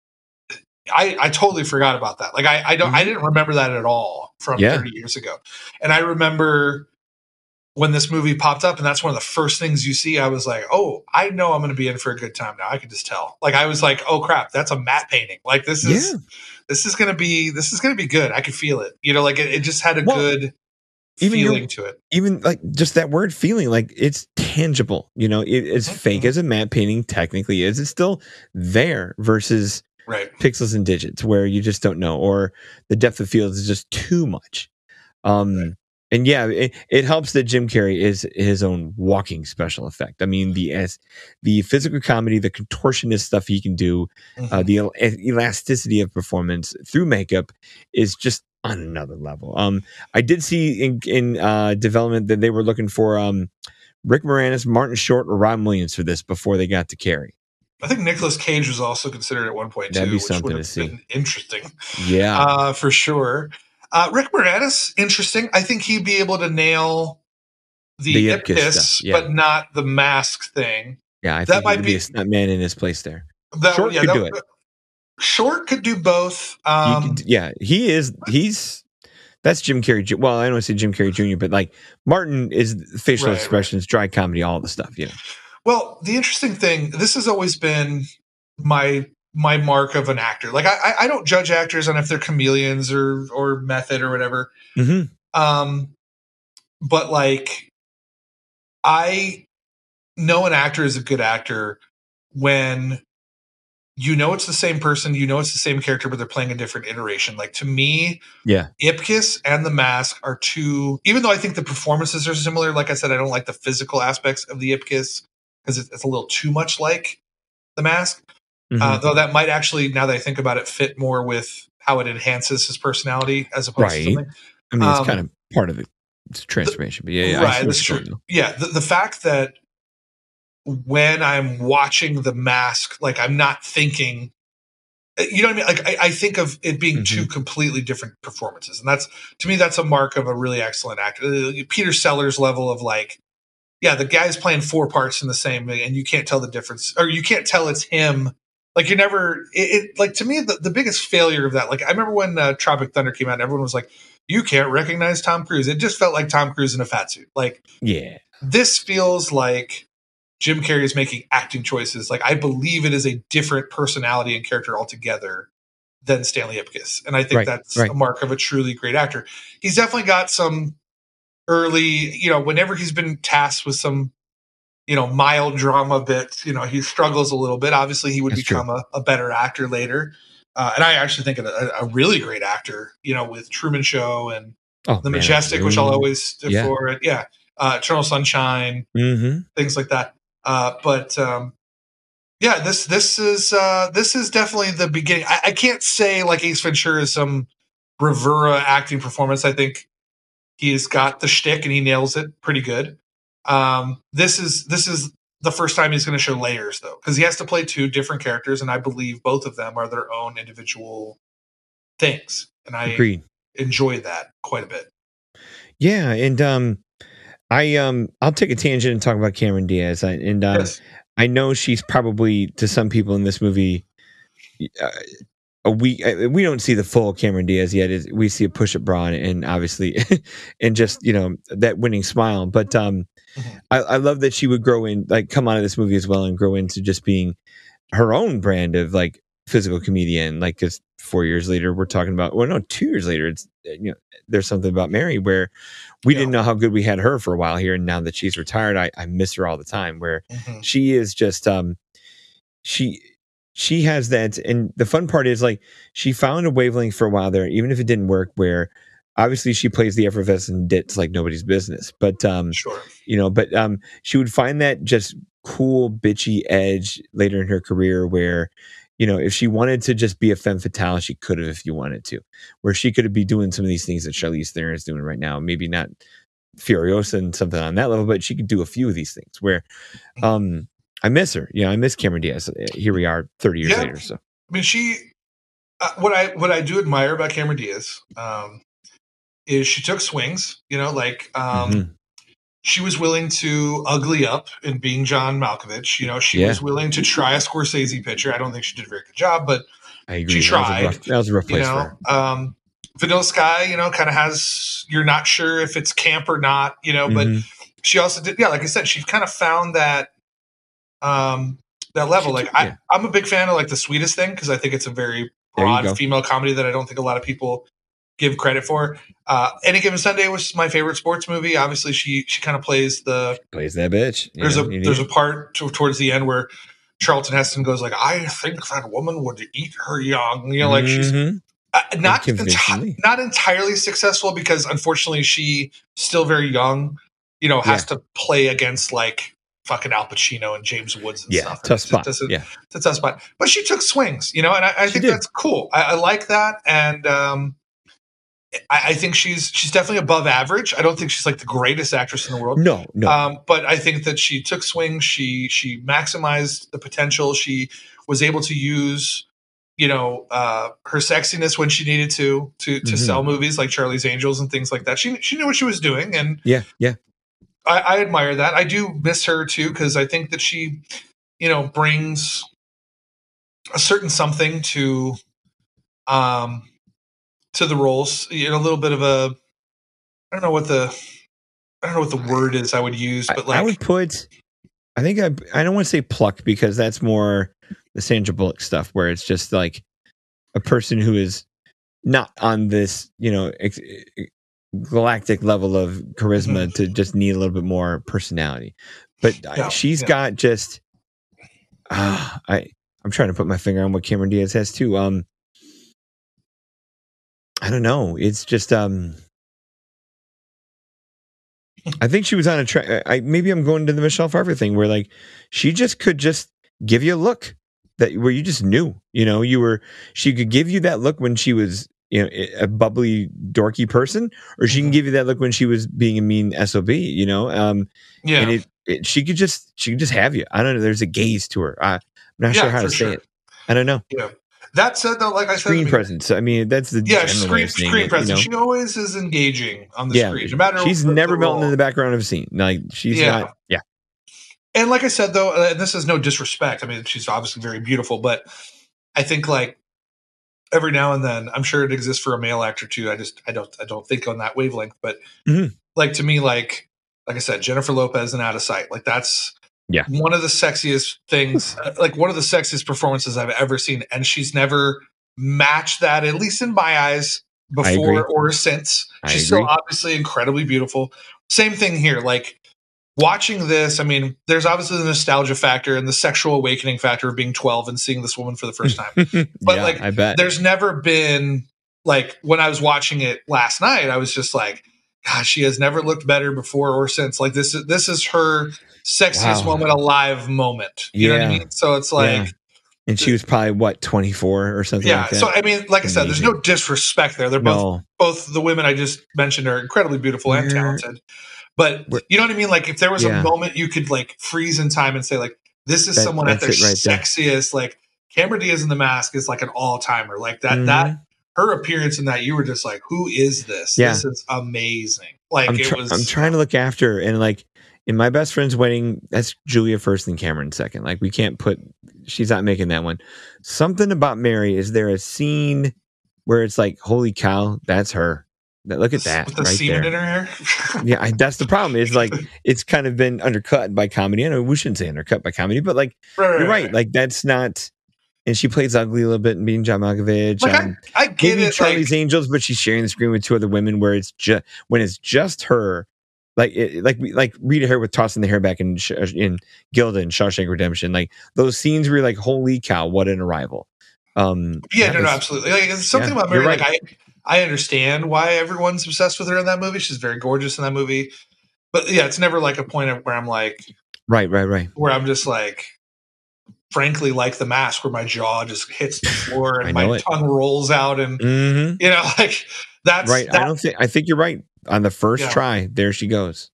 I, I totally forgot about that. Like I, I don't I Mhm. didn't remember that at all from Yeah. thirty years ago. And I remember when this movie popped up and that's one of the first things you see, I was like, oh, I know I'm gonna be in for a good time now. I could just tell. Like I was like, oh crap, that's a matte painting. Like this is Yeah. this is gonna be this is gonna be good. I could feel it. You know, like it, it just had a Well, good even your- feeling to it. even like just that word feeling, like it's tangible, you know. It, as Mhm. fake as a matte painting technically is, it's still there versus Right. pixels and digits where you just don't know, or the depth of field is just too much. Um, Right. And yeah, it, it helps that Jim Carrey is his own walking special effect. I mean, the as the physical comedy, the contortionist stuff he can do, uh, Mhm. the el- elasticity of performance through makeup is just on another level. Um, I did see in in uh, development that they were looking for um, Rick Moranis, Martin Short, or Robin Williams for this before they got to Carrey. I think Nicolas Cage was also considered at one point That'd too, be which something would to have see. been interesting. Yeah, uh, for sure. Uh, Rick Moranis, interesting. I think he'd be able to nail the, The Ipkiss, Ipkiss stuff, yeah. but not the mask thing. yeah. I That think might he could be- be a stuntman in his place there. That, Short yeah, could that, do it. Short could do both. He Um, could, yeah, he is. He's that's Jim Carrey. Ju- Well, I don't want to say Jim Carrey Junior, but like Martin is facial Right, expressions, dry comedy, all the stuff. You know. Well, the interesting thing, this has always been my my mark of an actor. Like I, I don't judge actors on if they're chameleons or or method or whatever. Mm-hmm. Um, but like, I know an actor is a good actor when you know it's the same person, you know it's the same character, but they're playing a different iteration. Like to me, Yeah. Ipkiss and The Mask are two. Even though I think the performances are similar, like I said, I don't like the physical aspects of the Ipkiss because it's, it's a little too much like The Mask. Mm-hmm. Uh, though that might actually, now that I think about it, fit more with how it enhances his personality as opposed Right. to something. I mean, it's Um, kind of part of the transformation, but yeah, yeah, I right, see what that's you're true. saying, though. Yeah, the, the fact that when I'm watching The Mask, like I'm not thinking, you know what I mean? Like I, I think of it being two Mhm. completely different performances, and that's to me that's a mark of a really excellent actor. Uh, Peter Sellers level of like, yeah, the guy's playing four parts in the same, and you can't tell the difference, or you can't tell it's him. Like you're never, it, it like to me the, the biggest failure of that. Like I remember when uh, Tropic Thunder came out, and everyone was like, you can't recognize Tom Cruise. It just felt like Tom Cruise in a fat suit. Like Yeah. this feels like Jim Carrey is making acting choices. Like I believe it is a different personality and character altogether than Stanley Ipkiss, and I think Right, that's right. a mark of a truly great actor. He's definitely got some early, you know, whenever he's been tasked with some, you know, mild drama bits, you know, he struggles a little bit. Obviously, he would That's become a, a better actor later, uh, and I actually think a, a really great actor, you know, with Truman Show and Oh, The Man, Majestic, which I'll Moon. always stick Yeah. for it. Yeah, uh, Eternal Sunshine, Mm-hmm. things like that. Uh, but um, yeah, this this is uh, this is definitely the beginning. I, I can't say like Ace Ventura is some bravura acting performance. I think he's got the shtick and he nails it pretty good. Um, this is this is the first time he's going to show layers though, because he has to play two different characters, and I believe both of them are their own individual things, and I Agreed. enjoy that quite a bit. Yeah, and um, I um, I'll take a tangent and talk about Cameron Diaz, I, and um, Yes. I know she's probably to some people in this movie. Uh, a we uh, we don't see the full Cameron Diaz yet. Is we see a push-up bra and, and obviously, and just you know that winning smile. But um, Mhm. I, I love that she would grow in, like, come out of this movie as well and grow into just being her own brand of like physical comedian. Like, because four years later, we're talking about, well, no, two years later, it's you know, there's something about Mary where we Yeah. didn't know how good we had her for a while here, and now that she's retired, I, I miss her all the time. Where Mhm. she is just um, she she has that, and the fun part is like she found a wavelength for a while there, even if it didn't work. Where obviously she plays the effervescent ditz like nobody's business, but um, Sure. you know, but um, she would find that just cool bitchy edge later in her career where, you know, if she wanted to just be a femme fatale, she could have if you wanted to, where she could be doing some of these things that Charlize Theron is doing right now. Maybe not Furiosa and something on that level, but she could do a few of these things where um, I miss her. Yeah, I miss Cameron Diaz. Here we are thirty years Yeah. later. So I mean, she. Uh, what I what I do admire about Cameron Diaz um, is she took swings. You know, like um, Mhm. she was willing to ugly up in being John Malkovich. You know, she Yeah. was willing to try a Scorsese picture. I don't think she did a very good job, but I agree. She That was a tried, rough, that was a rough you place for know, her. um, Vanilla Sky, you know, kind of has, you're not sure if it's camp or not, you know, but Mhm. she also did, yeah, like I said, she kind of found that, um, that level. She Like took- I, yeah. I'm a big fan of like The Sweetest Thing because I think it's a very There you broad go. female comedy that I don't think a lot of people give credit for. Uh, Any Given Sunday was my favorite sports movie. Obviously, she she kind of plays the. Plays that bitch. You There's know, a you there's need- a part to, towards the end where Charlton Heston goes like, "I think that woman would eat her young." You know, like she's Mhm. uh, not convincingly. enti- not entirely successful because unfortunately she still very young. You know, has to play against like fucking Al Pacino and James Woods and Yeah, stuff. And tough it's just- spot. doesn't- Yeah. it's a tough spot. But she took swings, you know, and I, I She think did. that's cool. I, I like that, and um, I, I think she's she's definitely above average. I don't think she's like the greatest actress in the world. No, no. Um, but I think that she took swings. She she maximized the potential. She was able to use, you know, uh, her sexiness when she needed to to to Mhm. sell movies like Charlie's Angels and things like that. She she knew what she was doing, and Yeah, yeah. I, I admire that. I do miss her too because I think that she, you know, brings a certain something to um to the roles. You know, a little bit of a I don't know what the I don't know what the word is I would use, I, but like I would put. I think I. I don't want to say pluck because that's more the Sandra Bullock stuff, where it's just like a person who is not on this, you know, ex- galactic level of charisma Mhm. to just need a little bit more personality. But I- Yeah, she's yeah. got just. Uh, I. I'm trying to put my finger on what Cameron Diaz has too. Um. I don't know. It's just um. I think she was on a track. I maybe I'm going to the Michelle Pfeiffer thing where like she just could just give you a look that where you just knew, you know, you were. She could give you that look when she was, you know, a bubbly, dorky person, or she can Mhm. give you that look when she was being a mean S O B, you know. Um, Yeah, and it, it she could just she could just have you. I don't know. There's a gaze to her. I, I'm not yeah, sure how for to say sure. it. I don't know. Yeah. That said, though, like I said, Screen I mean, presence. I mean, that's the yeah, general way screen of saying screen it. You presence. know. She always is engaging on the Yeah, screen, no matter. she's the, never the melting in role. the background of a scene. Like she's Yeah. not. Yeah. And like I said, though, uh, and this is no disrespect. I mean, she's obviously very beautiful, but I think like every now and then, I'm sure it exists for a male actor too. I just I don't I don't think on that wavelength. But Mhm. like to me, like like I said, Jennifer Lopez and Out of Sight, like that's Yeah. one of the sexiest things, uh, like one of the sexiest performances I've ever seen, and she's never matched that, at least in my eyes, I agree. before or since. I She's still agree. obviously incredibly beautiful. Same thing here, like. Watching this, I mean, there's obviously the nostalgia factor and the sexual awakening factor of being twelve and seeing this woman for the first time. But yeah, like, I bet. there's never been like when I was watching it last night, I was just like, God, she has never looked better before or since. Like this is this is her sexiest Wow. moment alive moment. You know what I Yeah. mean? So it's like, Yeah. And she was probably what, twenty-four or something yeah. like that. So I mean, like I said, there's no Amazing. disrespect there. They're both No, both the women I just mentioned are incredibly beautiful and We're- talented. But we're- you know what I mean? Like if there was Yeah. a moment you could like freeze in time and say like, this is That- someone at their that's it right there. sexiest, like Cameron Diaz in The Mask is like an all timer. Like that, Mhm. that her appearance in that, you were just like, who is this? Yeah. This is amazing. Like I'm, it tr- was. I'm trying to look after her, and like in my best friend's wedding, that's Julia first and Cameron second. Like we can't put, she's not making that one. Something about Mary. Is there a scene where it's like, holy cow, that's her? That, look at that with the right semen there. in her hair. Yeah, I, that's the problem. It's like it's kind of been undercut by comedy. I know we shouldn't say undercut by comedy, but like right, you're right. Like that's not. And she plays ugly a little bit in being John Malkovich. Like um, I, I get maybe it. Charlie's like, Angels, but she's sharing the screen with two other women. Where it's just when it's just her, like it, like like Rita Hayworth tossing the hair back in in Gilda and Shawshank Redemption. Like those scenes where you're like, holy cow, what an arrival! Um, yeah, that no, no, was- absolutely. Like, it's something yeah, about Mary. you're Like I, I understand why everyone's obsessed with her in that movie. She's very gorgeous in that movie. But yeah, it's never like a point of where I'm like, Right, right, right. where I'm just like, frankly, like The Mask, where my jaw just hits the floor I and know my it. tongue rolls out, and hmm you know, like that's Right. that- I don't think. I think you're right. On the first Yeah. try, there she goes.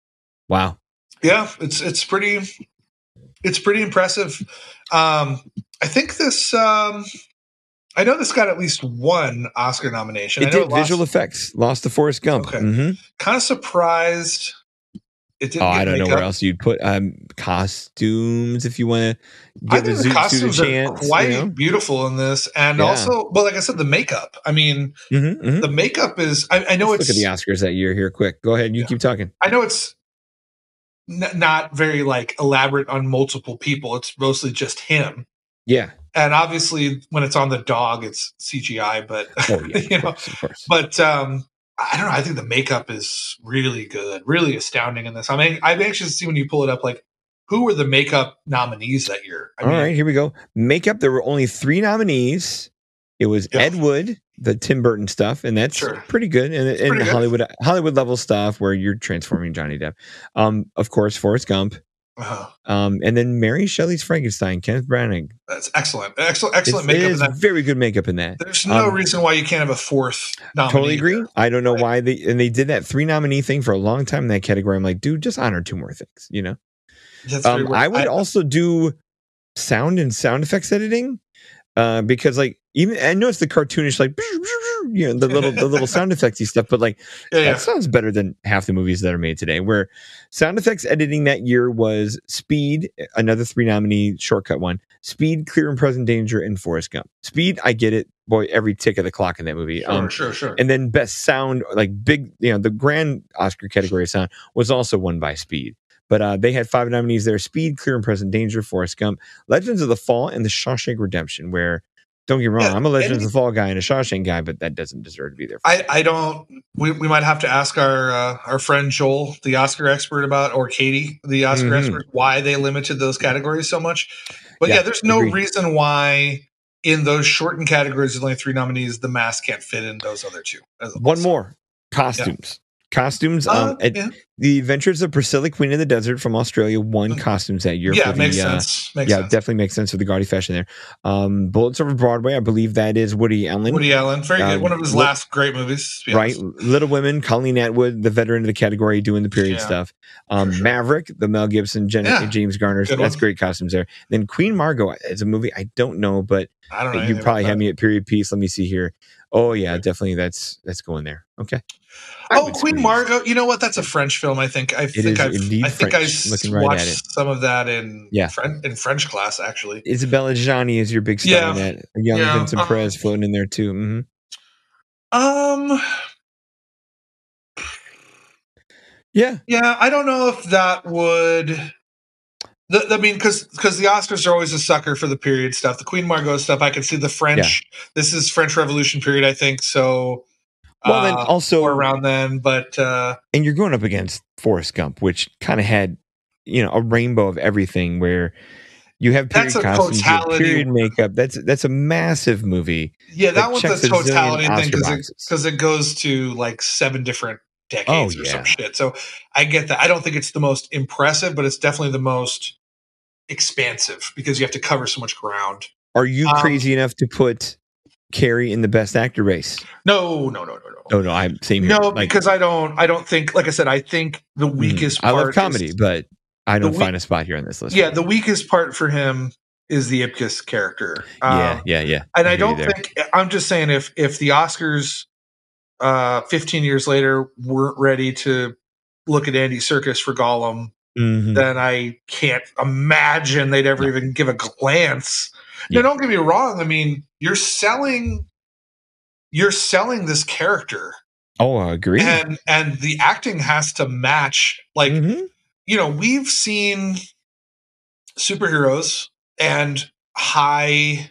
Wow. yeah, it's it's pretty, it's pretty impressive. Um, I think this. Um, I know this got at least one Oscar nomination. It I know did visual effects. Lost to Forrest Gump. Okay. hmm Kind of surprised. It didn't. Oh, get I don't know makeup. where else you'd put um, costumes if you want to I give the think the zoot suit a costumes chance. are quite you know? beautiful in this, and Yeah. also, well, like I said, the makeup. I mean, Mhm, mhm. the makeup is. I, I know Let's it's. look at the Oscars that year here, quick. Go ahead. You Yeah. keep talking. I know it's n- not very like elaborate on multiple people. It's mostly just him, Yeah. and obviously, when it's on the dog, it's C G I. But Oh, yeah. Of you know, course, of course. but um, I don't know. I think the makeup is really good, really astounding in this. I mean, I'm anxious to see when you pull it up. Like, who were the makeup nominees that year? I All mean, right, here we go. Makeup. There were only three nominees. It was Yeah. Ed Wood, the Tim Burton stuff, and that's Sure. pretty good. And, and pretty good. Hollywood Hollywood level stuff where you're transforming Johnny Depp. Um, of course, Forrest Gump, Uh-huh. Um, and then Mary Shelley's Frankenstein, Kenneth Branagh. That's excellent. Excellent, excellent It's, makeup. it in is that. very good makeup in that. There's no Um, reason why you can't have a fourth nominee. Totally agree. there. I don't know Right. why they and they did that three nominee thing for a long time in that category. I'm like, dude, just honor two more things, you know. That's very Um, weird. I would I- also do sound and sound effects editing, uh, because like even I know it's the cartoonish like you know the little the little sound effectsy stuff, but like yeah, yeah. that sounds better than half the movies that are made today. Where sound effects editing that year was Speed, another three nominee shortcut one, Speed, Clear and Present Danger, and Forrest Gump. Speed, I get it, boy, every tick of the clock in that movie. Sure, Um, sure, sure. and then best sound, like big, you know, the grand Oscar category of sound was also won by Speed. But uh, they had five nominees there: Speed, Clear and Present Danger, Forrest Gump, Legends of the Fall, and The Shawshank Redemption. Where, don't get me wrong, Yeah, I'm a Legends and- of the Fall guy and a Shawshank guy, but that doesn't deserve to be there. I, I don't. We, we might have to ask our uh, our friend Joel, the Oscar expert, about, or Katie, the Oscar Mhm. expert, why they limited those categories so much. But yeah, Yeah, there's no agreed. reason why in those shortened categories with only three nominees, The Mask can't fit in those other two. as One also. more costumes. Costumes. Uh, Um, at- yeah, The Adventures of Priscilla, Queen of the Desert from Australia won Mm. costumes that year. yeah, for makes the, uh, sense. Makes yeah, sense. definitely makes sense for the gaudy fashion there. Um, Bullets Over Broadway, I believe that is Woody Allen. Woody Allen, very Uh, good. One of his Li- last great movies, to be Right, honest. Little Women, Colleen Atwood, the veteran of the category, doing the period Yeah, stuff. Um, for sure. Maverick, the Mel Gibson, Jen- Yeah, James Garner, good that's one. great costumes there. Then Queen Margot is a movie I don't know, but I don't know. you anything probably about had that. me at period piece. Let me see here. Oh yeah, Okay. definitely that's that's going there. Okay. I Oh, would Queen squeeze. Margot. You know what? That's a French film. I think. I think is I've. indeed I think I French, s- looking right at watched it. some of that in Yeah. French in French class. Actually, Isabella Gianni is your big star Yeah. in that. Young Yeah, Vincent um, Perez floating in there too. hmm um, Yeah. yeah. I don't know if that would. The, I mean, because because the Oscars are always a sucker for the period stuff. The Queen Margot stuff, I can see the French. This is French Revolution period, I think. So, Well, then uh, also, or around then, but uh, and you're going up against Forrest Gump, which kind of had, you know, a rainbow of everything where you have period That's a costumes, you have totality period one. makeup. That's that's a massive movie. yeah, that That one's a checks a zillion totality thing Oscar because it, boxes. 'cause it goes to like seven different decades Oh, or yeah. some shit. So I get that. I don't think it's the most impressive, but it's definitely the most expansive because you have to cover so much ground. Are you Um, crazy enough to put Carrie in the Best Actor race? No, no, no, no, no. Oh no, I'm same here. No, Like, because I don't. I don't think. Like I said, I think the mhm. weakest. I part love comedy, is- but I don't the find a spot here on this list. yeah, the weakest part for him is the Ipkiss character. yeah, Um, yeah, yeah. and I hear you don't there. think. I'm just saying, if if the Oscars, uh, fifteen years later, weren't ready to look at Andy Serkis for Gollum, Mhm. then I can't imagine they'd ever No. even give a glance. Yeah. Now, don't get me wrong. I mean, you're selling, you're selling this character, Oh, I agree. and and the acting has to match. Like, Mhm. you know, we've seen superheroes and high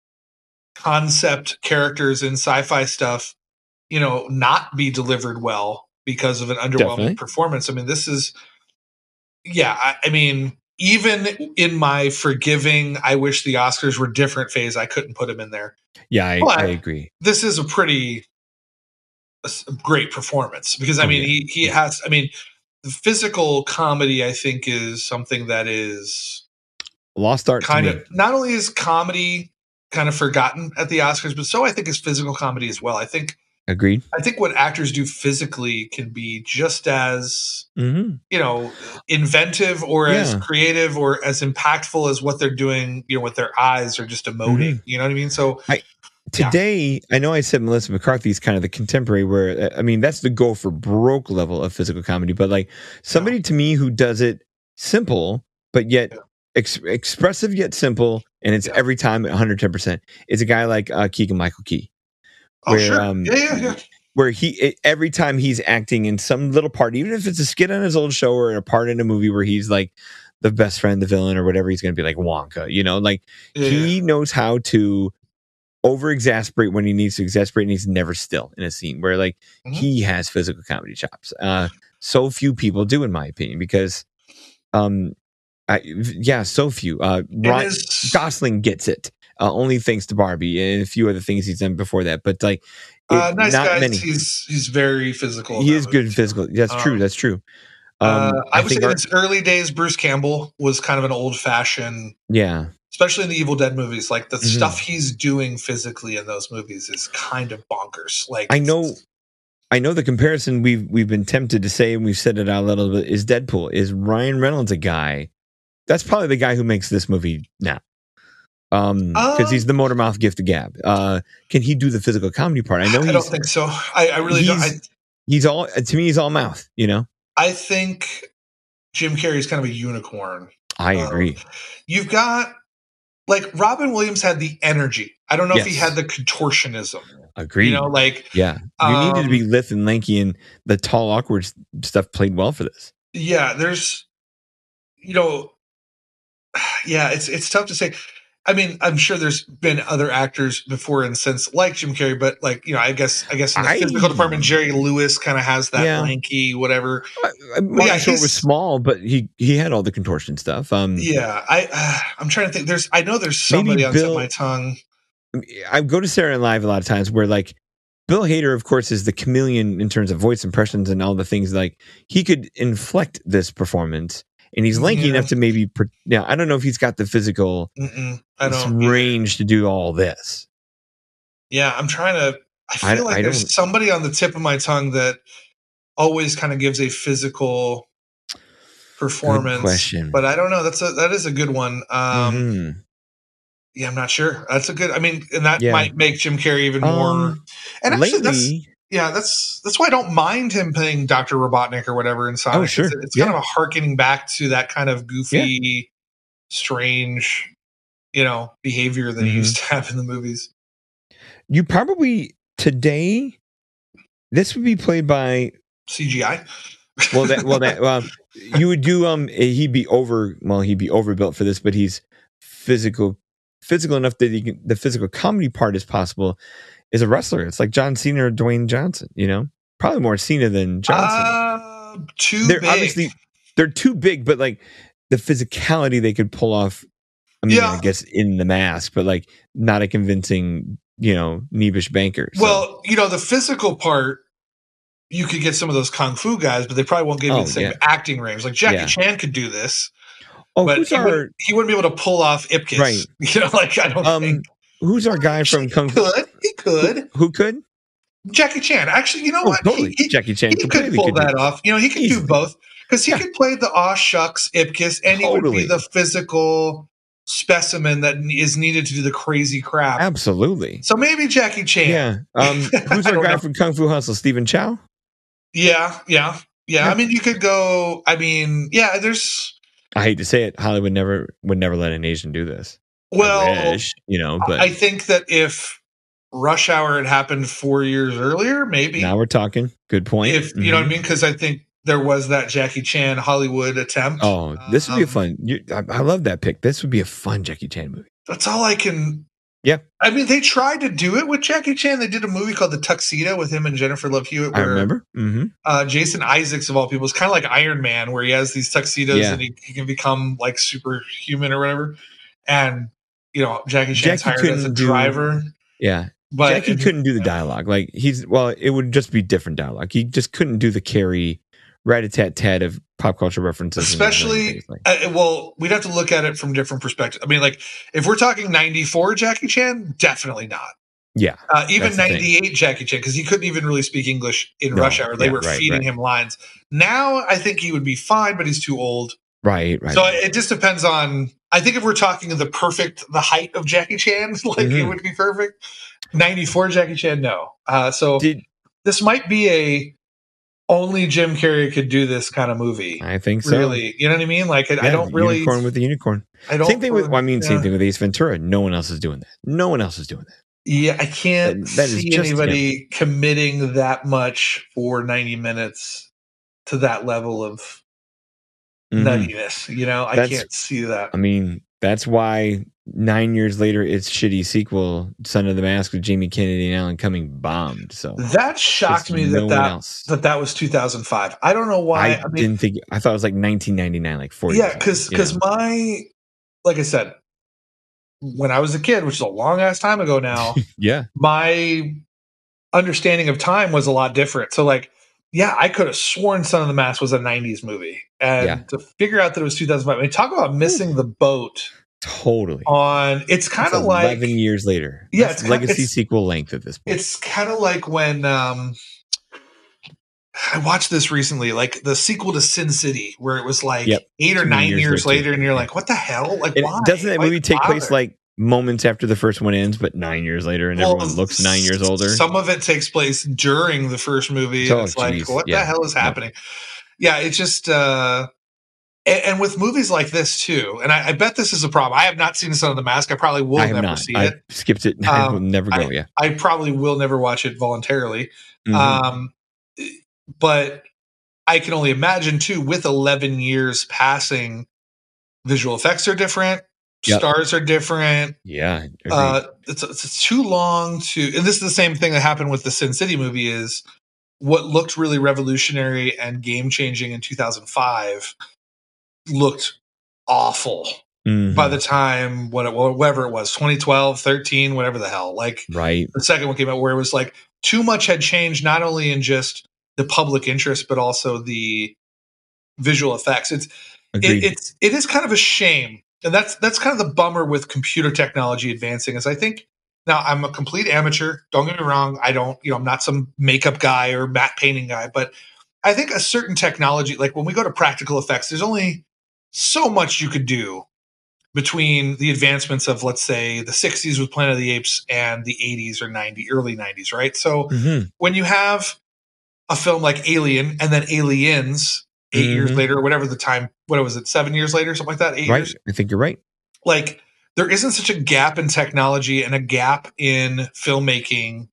concept characters in sci-fi stuff, you know, not be delivered well because of an underwhelming Definitely. performance. I mean, this is, yeah, I, I mean, even in my forgiving, I wish the Oscars were different phase, I couldn't put him in there. Yeah, I, But- I agree. This is a pretty a s- great performance because, I Oh, mean, yeah. he, he Yeah. has, I mean, the physical comedy, I think, is something that is Lost art kind to me. of, not only is comedy kind of forgotten at the Oscars, but so I think is physical comedy as well. I think, Agreed. I think what actors do physically can be just as, hmm you know, inventive or as Yeah. creative or as impactful as what they're doing, you know, with their eyes or just emoting. Mm-hmm. You know what I mean? So Today, I know I said Melissa McCarthy is kind of the contemporary where, I mean, that's the go for broke level of physical comedy, but like somebody to me who does it simple, but yet Yeah. ex- expressive yet simple, and it's Yeah. every time one hundred ten percent, is a guy like uh, Keegan Michael Key. oh Where, sure, um, yeah, yeah, yeah. Where he it, every time he's acting in some little part, even if it's a skit on his old show or a part in a movie where he's like the best friend, the villain, or whatever, he's going to be like Wonka, you know, like yeah, he yeah. knows how to over exasperate when he needs to exasperate, and he's never still in a scene where like Mhm. he has physical comedy chops. Uh, so few people do, in my opinion, because um, I, yeah, so few. Uh, It Ryan is- Gosling gets it. Uh, only thanks to Barbie and a few other things he's done before that, but like it, uh, nice not guys. many. He's he's very physical. in He that is good movie, in physical. That's true. Um, That's true. Uh, Um, I I would say think in our, its early days, Bruce Campbell was kind of an old fashioned, yeah, especially in the Evil Dead movies. Like the Mhm. stuff he's doing physically in those movies is kind of bonkers. Like I it's- know, I know the comparison we've we've been tempted to say, and we've said it out a little bit, is Deadpool. Is Ryan Reynolds a guy? That's probably the guy who makes this movie now. Um, because Um, he's the motor mouth gift of gab. Uh, can he do the physical comedy part? I know I he's don't think so. I, I really don't. I, he's he's all to me. He's all mouth. You know. I think Jim Carrey is kind of a unicorn. I Um, agree. You've got like Robin Williams had the energy. I don't know if he Yes. had the contortionism. Agreed. You know, like yeah, you needed to um, be lithe and lanky, and the tall, awkward s- stuff played well for this. yeah, there's, you know, yeah, it's it's tough to say. I mean, I'm sure there's been other actors before and since like Jim Carrey, but like, you know, I guess I guess in the I- physical department, Jerry Lewis kind of has that Yeah. lanky whatever. Uh, uh, Martin yeah, Short he's- was small, but he he had all the contortion stuff. Um, Yeah, I uh, I'm trying to think. There's I know there's somebody on the tip of Bill- my tongue. I go to Saturday Night Live a lot of times where like Bill Hader, of course, is the chameleon in terms of voice impressions and all the things. Like he could inflect this performance, and he's lanky Yeah. enough to maybe. Pre- yeah, I don't know if he's got the physical Mm-mm, I don't. range to do all this. Yeah, I'm trying to. I feel I- like I there's don't- somebody on the tip of my tongue that always kind of gives a physical performance. question. But I don't know. That's a that is a good one. Um, Mhm. Yeah, I'm not sure. That's a good. I mean, and that Yeah. might make Jim Carrey even more. Um, And actually, that's lately, yeah, that's that's why I don't mind him playing Doctor Robotnik or whatever in Sonic. Oh, sure. It's, it's kind Yeah. of a harkening back to that kind of goofy, strange, you know, behavior that he Mhm. used to have in the movies. you probably today this would be played by C G I. well that well that well you would do um he'd be over well he'd be overbuilt for this, but he's physical physical enough that he can, the physical comedy part is possible. Is a wrestler. It's like John Cena or Dwayne Johnson. You know, probably more Cena than Johnson. Uh, too they're big. obviously they're too big, but like the physicality they could pull off. I mean, Yeah. I guess in the mask, but like not a convincing, you know, Neebish banker. So. Well, you know, the physical part, you could get some of those kung fu guys, but they probably won't give you Oh, the same yeah. acting range. Like Jackie Yeah. Chan could do this, oh, but who's he, our wouldn't, he wouldn't be able to pull off Ipkiss. Right. You know, like I don't um think who's our guy from he Kung Fu? could. He could. Who could? Jackie Chan. Actually, you know Oh, what? totally. He, he, Jackie Chan he could completely pull could do that it. off. You know, he could Easily. do both because he could play the aw shucks Ipkiss, and he would Totally. be the physical specimen that is needed to do the crazy crap. Absolutely. So maybe Jackie Chan. Yeah. Um, who's I our don't guy know. from Kung Fu Hustle? Stephen Chow? Yeah, yeah, yeah. Yeah. I mean, you could go. I mean, yeah. There's I hate to say it, Hollywood never would never let an Asian do this. I well, wish, you know, but I think that if Rush Hour had happened four years earlier, maybe now we're talking. Good point. if you know what I Mhm. mean, because I think there was that Jackie Chan Hollywood attempt. Oh, this would be a Um, fun. You, I, I love that pick. This would be a fun Jackie Chan movie. That's all I can. Yeah. I mean, they tried to do it with Jackie Chan. They did a movie called The Tuxedo with him and Jennifer Love Hewitt. I Where, remember. hmm Uh, Jason Isaacs, of all people, is kind of like Iron Man, where he has these tuxedos Yeah. and he, he can become like superhuman or whatever. And you know, Jackie Chan's Jackie hired as a couldn't do- driver. Yeah. But Jackie and- couldn't do the dialogue. Like he's well, it would just be different dialogue. He just couldn't do the carry rat-a-tat-tat of pop culture references. and especially things like- uh, well, we'd have to look at it from different perspectives. I mean, like if we're talking ninety-four Jackie Chan, definitely not. yeah. Uh, even That's the thing. ninety-eight Jackie Chan, because he couldn't even really speak English in No, Rush Hour. They yeah, were right, feeding right. him lines. Now I think he would be fine, but he's too old. Right. Right. So it just depends on. I think if we're talking the perfect, the height of Jackie Chan, like it Mhm. would be perfect. ninety-four Jackie Chan, no. Uh, so Did this might be a only Jim Carrey could do this kind of movie. I think so? Really, you know what I mean? Like I, I Yeah, don't really. unicorn with the unicorn. I don't. Same thing with. Well, I mean, same yeah. thing with Ace Ventura. No one else is doing that. No one else is doing that. Yeah, I can't That- that is see just anybody committing that much for ninety minutes to that level of Mhm. nuttiness. You know, I That's- can't see that. I mean, that's why nine years later, its shitty sequel, Son of the Mask with Jamie Kennedy and Alan Cumming, bombed. So That shocked just me no that one that, else. that that was two thousand five. I don't know why. I, I, mean, didn't think. I thought it was like nineteen ninety-nine, like forty. yeah, because you know? my, like I said, when I was a kid, which is a long ass time ago now, yeah, my understanding of time was a lot different. So like yeah, I could have sworn Son of the Mask was a nineties movie. And Yeah. to figure out that it was two thousand five, I mean, talk about missing the boat Totally. on, it's kind That's of like, eleven years later. Yeah, That's it's kinda- legacy it's- sequel length at this point. it's kind of like when, um, I watched this recently, like the sequel to Sin City, where it was like Yep. eight or Two nine years years later. later, and you're like, what the hell? Like, And why? doesn't that Why movie take place bother? like moments after the first one ends, but nine years later, and Well, everyone looks nine years older? Some of it takes place during the first movie. Oh, and it's like, geez. what Yeah. the hell is No. happening? Yeah, it's just, uh, and, and with movies like this too, and I, I bet this is a problem. I have not seen Son of the Mask. I probably will I have never not. see I it. skipped it. I will Um, never go. yeah. I probably will never watch it voluntarily. Mhm. Um, but I can only imagine too, with eleven years passing, visual effects are different. Yep. Stars are different. yeah. agreed. Uh, it's, it's too long to, and this is the same thing that happened with the Sin City movie is what looked really revolutionary and game changing in two thousand five looked awful Mhm. by the time, what it, whatever it was, twenty twelve, thirteen, whatever the hell. Like right. the second one came out where it was like too much had changed, not only in just the public interest, but also the visual effects. It's, Agreed. it, it's, it is kind of a shame. And that's, that's kind of the bummer with computer technology advancing is I think now I'm a complete amateur. Don't get me wrong. I don't, you know, I'm not some makeup guy or matte painting guy, but I think a certain technology, like when we go to practical effects, there's only so much you could do between the advancements of, let's say, the sixties with Planet of the Apes and the eighties or nineties, early nineties, right? So Mhm. when you have a film like Alien and then Aliens eight years Mhm. later, or whatever the time, what was it, seven years later, something like that, eight Right. years? I think you're right. Like there isn't such a gap in technology and a gap in filmmaking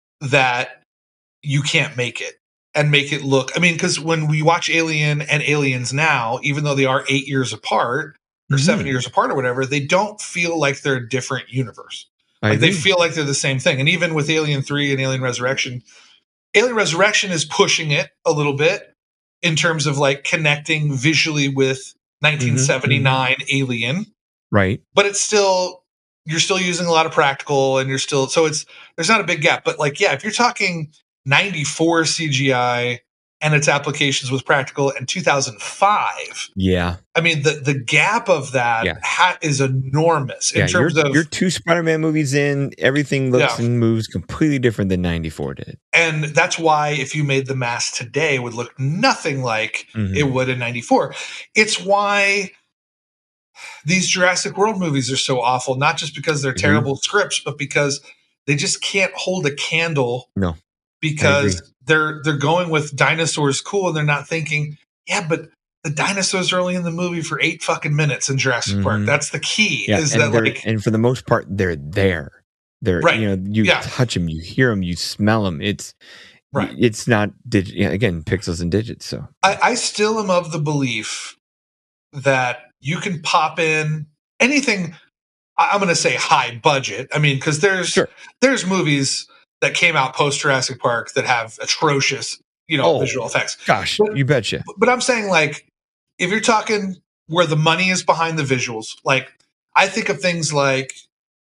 that you can't make it and make it look, I mean, because when we watch Alien and Aliens now, even though they are eight years apart or seven Mhm. years apart or whatever, they don't feel like they're a different universe. I Like they agree. feel like they're the same thing. And even with Alien three and Alien Resurrection, Alien Resurrection is pushing it a little bit in terms of like connecting visually with nineteen seventy-nine Alien, right. but it's still, you're still using a lot of practical and you're still, so it's, there's not a big gap. But like, yeah, if you're talking ninety-four C G I and its applications with practical and two thousand five, Yeah. I mean, the, the gap of that Yeah. ha- is enormous in Yeah. terms You're, of, you're two Spider-Man movies in. Everything looks Yeah. and moves completely different than ninety-four did. and that's why if you made the mask today, it would look nothing like Mhm. it would in ninety-four. It's why these Jurassic World movies are so awful, not just because they're Agreed. terrible scripts, but because they just can't hold a candle. No. Because they're they're going with dinosaurs cool and they're not thinking, yeah, but the dinosaurs are only in the movie for eight fucking minutes in Jurassic Park. Mhm. That's the key. Yeah. Is and, that they're- like and for the most part, they're there. They're, Right. you know, you Yeah. touch them, you hear them, you smell them. It's, Right. it's not, dig- yeah, again, pixels and digits. So, I, I still am of the belief that you can pop in anything. I- I'm going to say high budget. I mean, because there's Sure. there's movies that came out post Jurassic Park that have atrocious, you know, Oh. visual effects. gosh, But- you betcha. But I'm saying, like, if you're talking where the money is behind the visuals, like I think of things like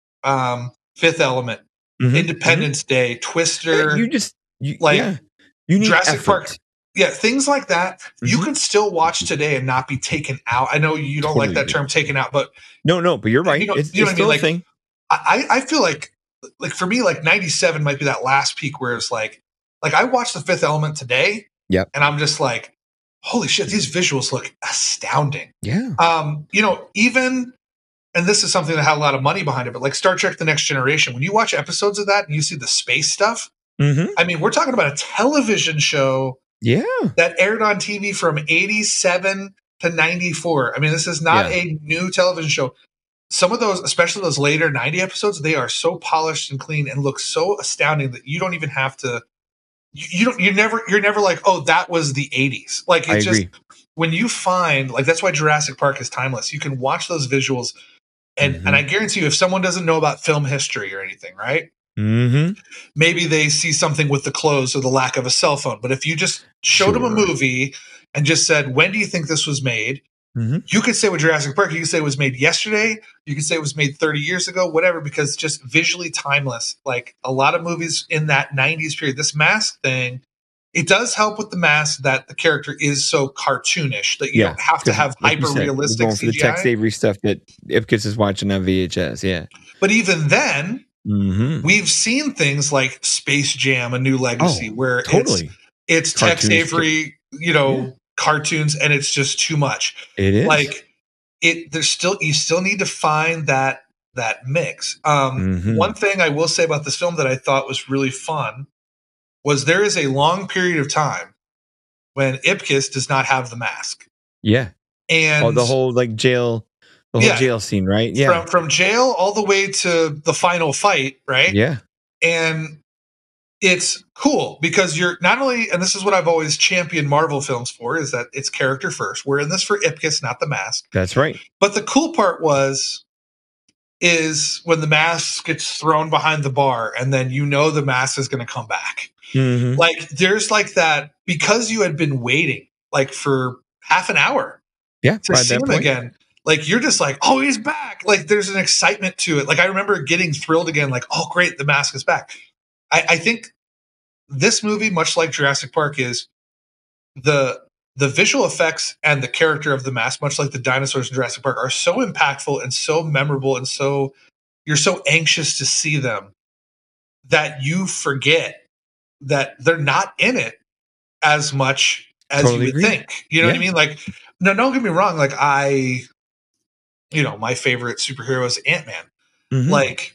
um, Fifth Element, Mhm. Independence Day, Mhm. Twister, You just, you, like, yeah. You need Jurassic effort. Park. Yeah, things like that you Mhm. can still watch today and not be taken out. I know you don't Totally like that agree. term "taken out," but No, no, but you're right. You know- it's you know it's what I mean? still a Like, thing. I, I feel like, like for me, like ninety-seven might be that last peak where it's like, like I watched The Fifth Element today, Yep. and I'm just like, holy shit, these visuals look astounding. Yeah. Um, you know, even, and this is something that had a lot of money behind it, but like Star Trek: The Next Generation, when you watch episodes of that and you see the space stuff, Mm-hmm. I mean, we're talking about a television show Yeah. that aired on T V from eighty-seven to ninety-four. I mean, this is not Yeah. a new television show. Some of those, especially those later ninety episodes, they are so polished and clean and look so astounding that you don't even have to. You, you don't. You never. You're never like, oh, that was the eighties. Like I it's just agree. when you find, like, that's why Jurassic Park is timeless. You can watch those visuals, and Mhm. and I guarantee you, if someone doesn't know about film history or anything, right? Mm-hmm. Maybe they see something with the clothes or the lack of a cell phone. But if you just showed them a Sure. movie and just said, when do you think this was made? Mhm. You could say with Jurassic Park, you could say it was made yesterday. You could say it was made thirty years ago, whatever, because just visually timeless. Like a lot of movies in that nineties period, this mask thing, it does help with the mask that the character is so cartoonish that you Yeah, don't have to 'cause have like you hyper said, we're realistic going for the C G Tex I. Avery stuff that Ipkiss is watching on V H S. Yeah. But even then, Mm-hmm. we've seen things like Space Jam: A New Legacy, Oh, where totally. it's it's Tex Cartoonish Avery, you know, Yeah. cartoons, and it's just too much. It is. Like it, there's still you still need to find that that mix. Um, Mhm. One thing I will say about this film that I thought was really fun was there is a long period of time when Ipkiss does not have the mask, Yeah. and Oh, the whole like jail, the whole Yeah. jail scene, right? Yeah. from from jail all the way to the final fight, right? Yeah. And it's cool because you're not only, and this is what I've always championed Marvel films for, is that it's character first. We're in this for Ipkiss, not the mask. That's right. But the cool part was, is when the mask gets thrown behind the bar and then you know the mask is going to come back. Mhm. Like there's like that, because you had been waiting like for half an hour Yeah. to By see that him point. again. Like you're just like, oh, he's back. Like there's an excitement to it. Like I remember getting thrilled again, like, oh great, the mask is back. I, I think this movie, much like Jurassic Park, is the the visual effects and the character of the mask, much like the dinosaurs in Jurassic Park, are so impactful and so memorable, and so you're so anxious to see them that you forget that they're not in it as much as Totally you would agree. think. You know what I Yeah. mean? Like, no, don't get me wrong. Like I, you know, my favorite superhero is Ant-Man. Mhm. Like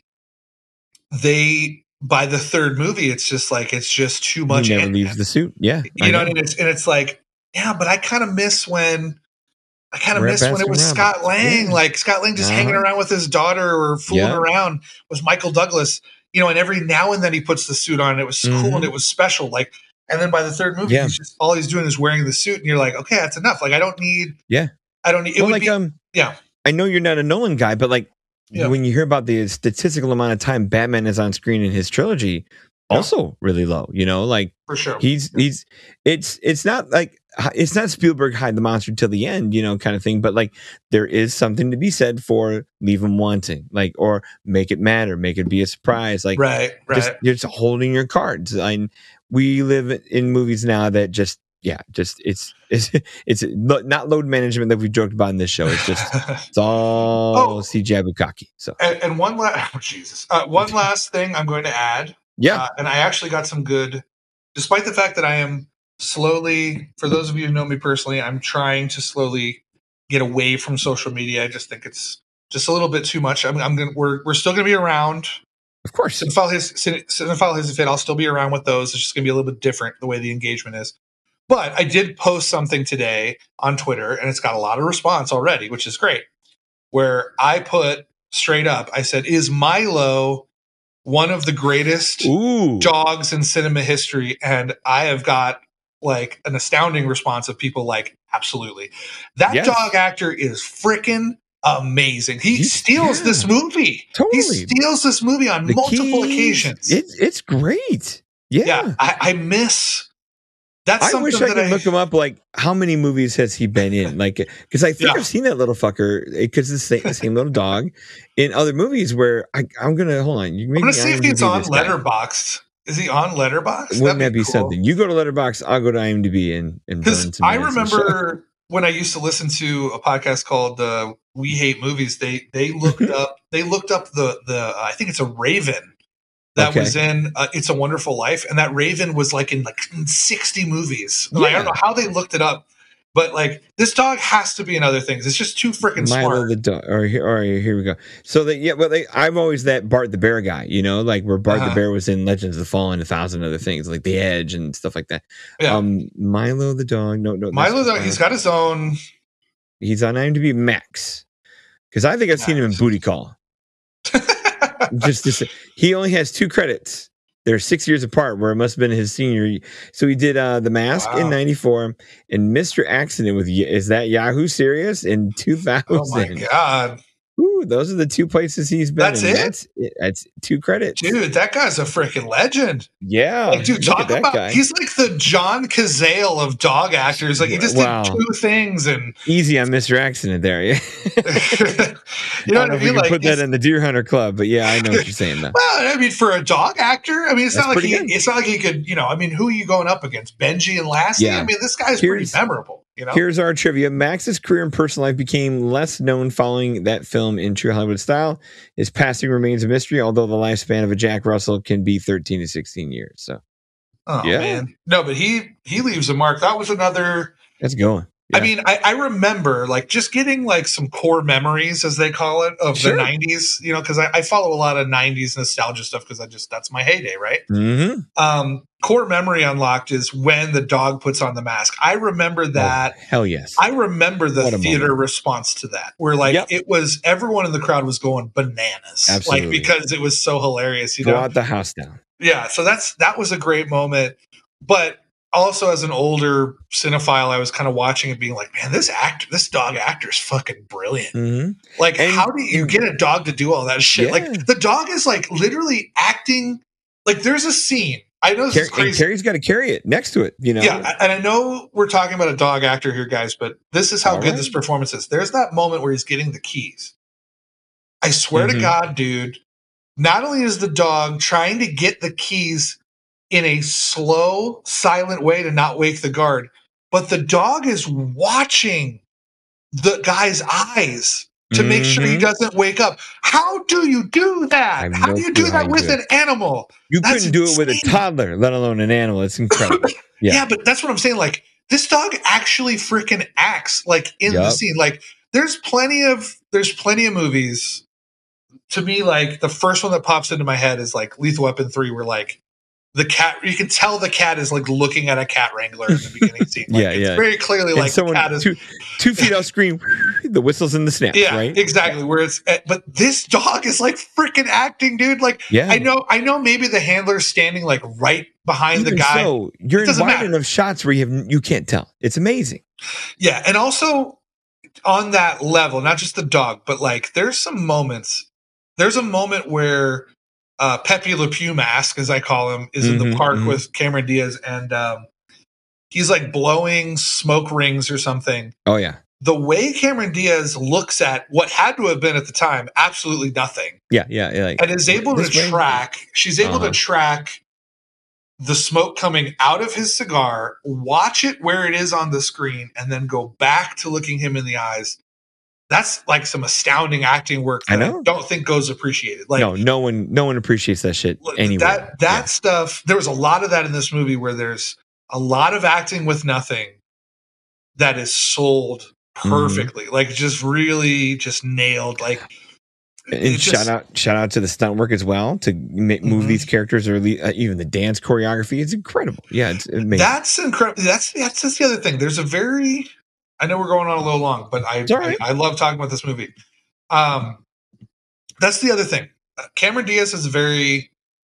they, by the third movie, it's just like, it's just too much. He never Ant-Man. leaves the suit. Yeah. You know what I mean? It's, and it's like, yeah, but I kind of miss when I kind of We're at miss when it was Baskin Scott Robbins. Lang, Yeah. like Scott Lang just Uh-huh. hanging around with his daughter or fooling Yeah. around with Michael Douglas, you know, and every now and then he puts the suit on and it was cool Mhm. and it was special. Like, and then by the third movie, Yeah. he's just, all he's doing is wearing the suit and you're like, okay, that's enough. Like, I don't need, Yeah. I don't need, it Well, would like be, um, yeah. I know you're not a Nolan guy, but like Yeah. when you hear about the statistical amount of time Batman is on screen in his trilogy, Yeah. also really low. You know, like For sure. he's he's it's it's not like it's not Spielberg hide the monster till the end, you know, kind of thing. But like there is something to be said for leave them wanting, like, or make it matter, make it be a surprise, like right, right. just you're just holding your cards. And we live in movies now that just yeah, just it's it's it's not load management that we've joked about in this show. It's just it's all Oh. C G I bukkake. So and, and one last, oh, Jesus, uh, one last thing I'm going to add. yeah, Uh, and I actually got some good, despite the fact that I am slowly, for those of you who know me personally, I'm trying to slowly get away from social media. I just think it's just a little bit too much. I'm, I'm gonna, we're, we're still going to be around. of course. Cinephile His, Cine- Cinephile His Fit, I'll still be around with those. It's just going to be a little bit different the way the engagement is. But I did post something today on Twitter, and it's got a lot of response already, which is great. Where I put straight up, I said, "Is Milo one of the greatest Ooh, dogs in cinema history?" And I have got like an astounding response of people like, absolutely. That Yes. dog actor is freaking amazing. He He's- steals yeah. this movie. Totally. He steals this movie on The multiple keys, occasions. It's it's great. Yeah. yeah, I, I miss. That's I something wish I that could I look him up. Like, how many movies has he been in? Like, because I think Yeah. I've seen that little fucker. Because it's the same, same little dog in other movies. Where I, I'm gonna hold on. You I'm make gonna me see if IMDb he's on this guy. Letterboxd. Is he on Letterboxd? Wouldn't that That'd be cool. something? You go to Letterboxd, I'll go to IMDb and and burn Because some. I minutes and shit. remember when I used to listen to a podcast called uh, "We Hate Movies." They they looked up they looked up the the uh, I think it's a Raven that Okay. was in uh, "It's a Wonderful Life," and that Raven was like in like sixty movies. Like, I Yeah. don't know how they looked it up, but like this dog has to be in other things. It's just too freaking Milo smart. the dog. Or here, or here we go. So that yeah, but they, I'm always that Bart the Bear guy. You know, like where Bart Uh-huh. the Bear was in Legends of the Fall and a thousand other things, like The Edge and stuff like that. Yeah. Um, Milo the dog. No, no. Milo, that's- though, he's got his own. He's on IMDb Max. Because I think I've seen him in Max. Booty Call. Just to say, he only has two credits. They're six years apart, where it must have been his senior. year. So he did uh, The Mask Wow. in ninety-four and Mister Accident with Y- Is That Yahoo Serious in two thousand. Oh my god! Ooh, two. Those are the two places he's been. That's in. it? That's it. That's two credits. Dude, that guy's a freaking legend. Yeah. Like, dude, look talk at that about guy. he's like the John Cazale of dog actors. Like he just Wow. did two things and Easy on Mister Accident there. Yeah. you I know don't what know I if we mean? can Like put that it's- in the Deer Hunter Club, but yeah, I know what you're saying though. well, I mean, for a dog actor, I mean, it's That's not like pretty he, good. it's not like he could, you know, I mean, who are you going up against? Benji and Lassie? Yeah. I mean, this guy's Here's- pretty memorable, you know? Here's our trivia. Max's career and personal life became less known following that film in true Hollywood style. His passing remains a mystery, although the lifespan of a Jack Russell can be thirteen to sixteen years. So Oh Yeah. man. No, but he he leaves a mark. That was another that's going. I Yeah. mean, I, I remember like just getting like some core memories, as they call it, of Sure. the nineties, you know, because I, I follow a lot of nineties nostalgia stuff because I just that's my heyday, right? Mm-hmm. Um, core memory unlocked is when the dog puts on the mask. I remember that. Oh, hell yes. I remember the What a theater moment. response to that, where like Yep. it was everyone in the crowd was going bananas, Absolutely. like because it was so hilarious, you Blow know. out the house down. Yeah, so that's that was a great moment. But also as an older cinephile, I was kind of watching it being like, man, this actor, this dog actor is fucking brilliant. Mm-hmm. Like, And- how do you get a dog to do all that shit? Yeah. Like the dog is like literally acting like there's a scene. I know this is Car- and crazy. Carrie's got to carry it next to it, you know? Yeah, and I know we're talking about a dog actor here, guys, but this is how All good right. this performance is. There's that moment where he's getting the keys. I swear Mhm. to God, dude, not only is the dog trying to get the keys in a slow, silent way to not wake the guard, but the dog is watching the guy's eyes to make sure he Mhm. doesn't wake up. How do you do I that? have How no do you clue do how that you with do an animal? You That's couldn't do it with a insane. toddler, let alone an animal. It's incredible. Yeah. Yeah. but that's what I'm saying. Like, this dog actually freaking acts like in the Yup. scene. Like, there's plenty of there's plenty of movies. To me, like the first one that pops into my head is like Lethal Weapon three, where like the cat, you can tell the cat is like looking at a cat wrangler in the beginning scene. Like, Yeah, it's yeah. very clearly And like the someone cat is. two, two feet off screen, the whistles and the snaps, Yeah, right? exactly. Where it's, eh, but this dog is like freaking acting, dude. Like, Yeah. I know, I know. Maybe the handler's standing like right behind the Even guy. so, you're It doesn't environment matter. of shots where you have you can't tell. It's amazing. Yeah, and also on that level, not just the dog, but like there's some moments. There's a moment where uh, Pepe Le Pew Mask, as I call him, is in the Mhm, park mhm. with Cameron Diaz, and um, he's like blowing smoke rings or something. Oh yeah, The way Cameron Diaz looks at what had to have been at the time absolutely nothing, yeah, yeah. yeah like, and is able to this way? track. She's able Uh-huh. to track the smoke coming out of his cigar, watch it where it is on the screen, and then go back to looking him in the eyes. That's like some astounding acting work I that I, know. don't think goes appreciated. Like no, no one, no one appreciates that shit like, anywhere. that that stuff. There was a lot of that in this movie where there's a lot of acting with nothing that is sold perfectly. Like just really just nailed. Like And it shout just- out, shout out to the stunt work as well to ma- move Mhm. these characters, or le- uh, even the dance choreography. It's incredible. Yeah, it's amazing. That's incredible. That's that's just the other thing. There's a very. I know we're going on a little long, but I It's all right. I, I love talking about this movie. Um, that's the other thing. Uh, Cameron Diaz is very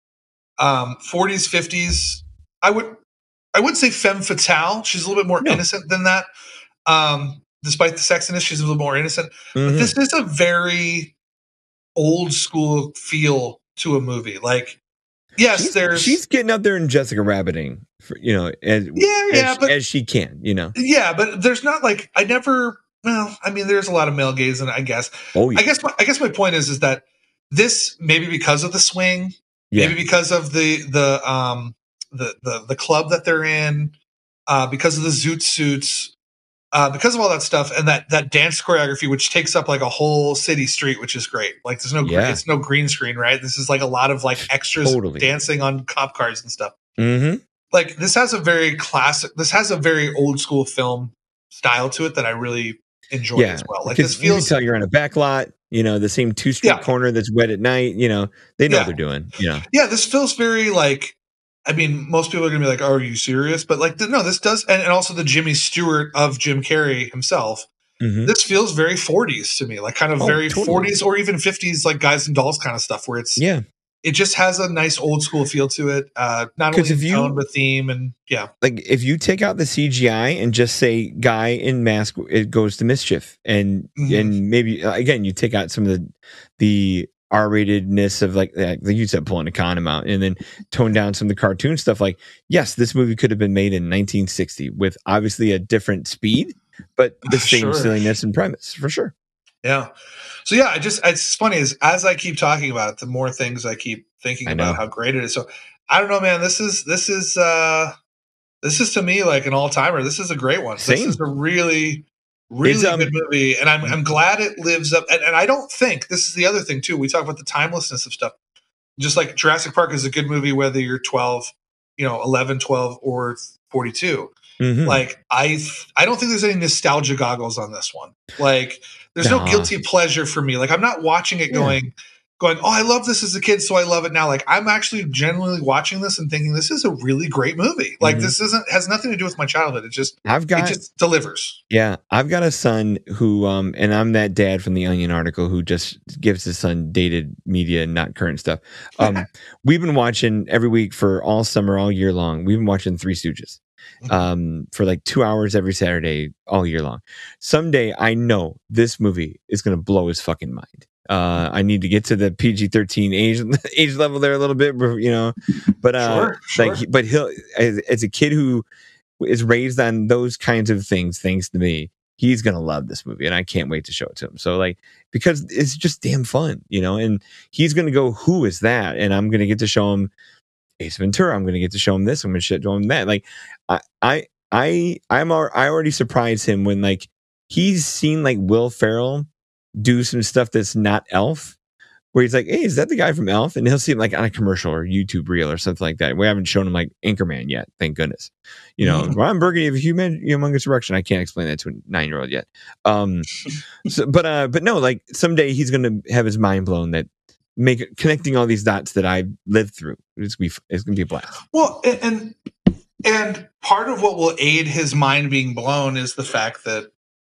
um forties, fifties. I would I would say femme fatale. She's a little bit more No. innocent than that. Um, despite the sexiness, she's a little more innocent. But Mhm. this is a very old school feel to a movie. Like, yes, she's, there's she's getting up there and Jessica Rabbiting, for, you know, as, Yeah, yeah, as, but- as she can, you know. yeah, but there's not like I never. Well, I mean, there's a lot of male gaze in it, I guess. Oh yeah, I guess my, I guess my point is is that this maybe because of the swing, yeah. maybe because of the the um the the the club that they're in, uh, because of the zoot suits, uh, because of all that stuff, and that that dance choreography, which takes up like a whole city street, which is great. Like there's no gre- Yeah. it's no green screen, right? This is like a lot of like extras Totally. dancing on cop cars and stuff. Mm-hmm. Like this has a very classic. This has a very old school film style to it that I really enjoy Yeah, as well. Like because this you can feels tell you're on a back lot, you know, the same two street Yeah. corner that's wet at night. You know, they know Yeah. what they're doing. You know, yeah, this feels very like. I mean, most people are gonna be like, oh, "Are you serious?" But like, no, this does, and, and also the Jimmy Stewart of Jim Carrey himself. Mhm. This feels very forties to me, like kind of Oh, very totally. forties or even fifties, like Guys and Dolls kind of stuff, where it's yeah, it just has a nice old school feel to it. Uh, not only if in you- tone, but theme, and yeah. Like if you take out the C G I and just say guy in mask, it goes to mischief, and Mhm. and maybe again you take out some of the the R-ratedness of like like you said, pulling a condom out, and then tone down some of the cartoon stuff. Like yes, this movie could have been made in nineteen sixty with obviously a different speed, but the same Sure. silliness and premise for sure. Yeah. So yeah, I just it's funny as as I keep talking about it, the more things I keep thinking I about know. how great it is. So I don't know, man. This is this is uh this is to me like an all timer. This is a great one. Same. This is a really really It's, um, good movie, and I'm I'm glad it lives up. And, and I don't think this is the other thing too. We talk about the timelessness of stuff. Just like Jurassic Park is a good movie whether you're twelve, you know, eleven, twelve, or forty-two. Mhm. Like I, th- I don't think there's any nostalgia goggles on this one. Like there's no Nah. guilty pleasure for me. Like I'm not watching it Yeah. going, going, oh, I love this as a kid, so I love it now. Like I'm actually genuinely watching this and thinking this is a really great movie. Like Mhm. this isn't has nothing to do with my childhood. It just I've got it just delivers. Yeah, I've got a son who, um, and I'm that dad from the Onion article who just gives his son dated media and not current stuff. Um, we've been watching every week for all summer, all year long. We've been watching Three Stooges um, for like two hours every Saturday, all year long. Someday, I know this movie is going to blow his fucking mind. Uh, I need to get to the P G thirteen age age level there a little bit, you know. But uh, Sure, sure. like, but he'll as, as a kid who is raised on those kinds of things, thanks to me, he's gonna love this movie, and I can't wait to show it to him. So like, because it's just damn fun, you know, and he's gonna go, who is that? And I'm gonna get to show him Ace Ventura. I'm gonna get to show him this. I'm gonna show him that. Like, I, I, I, I'm, al- I already surprised him when like he's seen like Will Ferrell do some stuff that's not Elf, where he's like, hey, is that the guy from Elf? And he'll see him like on a commercial or YouTube reel or something like that. We haven't shown him like Anchorman yet, thank goodness. You know, Mhm. Ron Burgundy of Human Humongous Erection. I can't explain that to a nine year old yet. Um, so, but uh, but no, like someday he's gonna have his mind blown that make connecting all these dots that I lived through. It's gonna be it's gonna be a blast. Well, and, and and part of what will aid his mind being blown is the fact that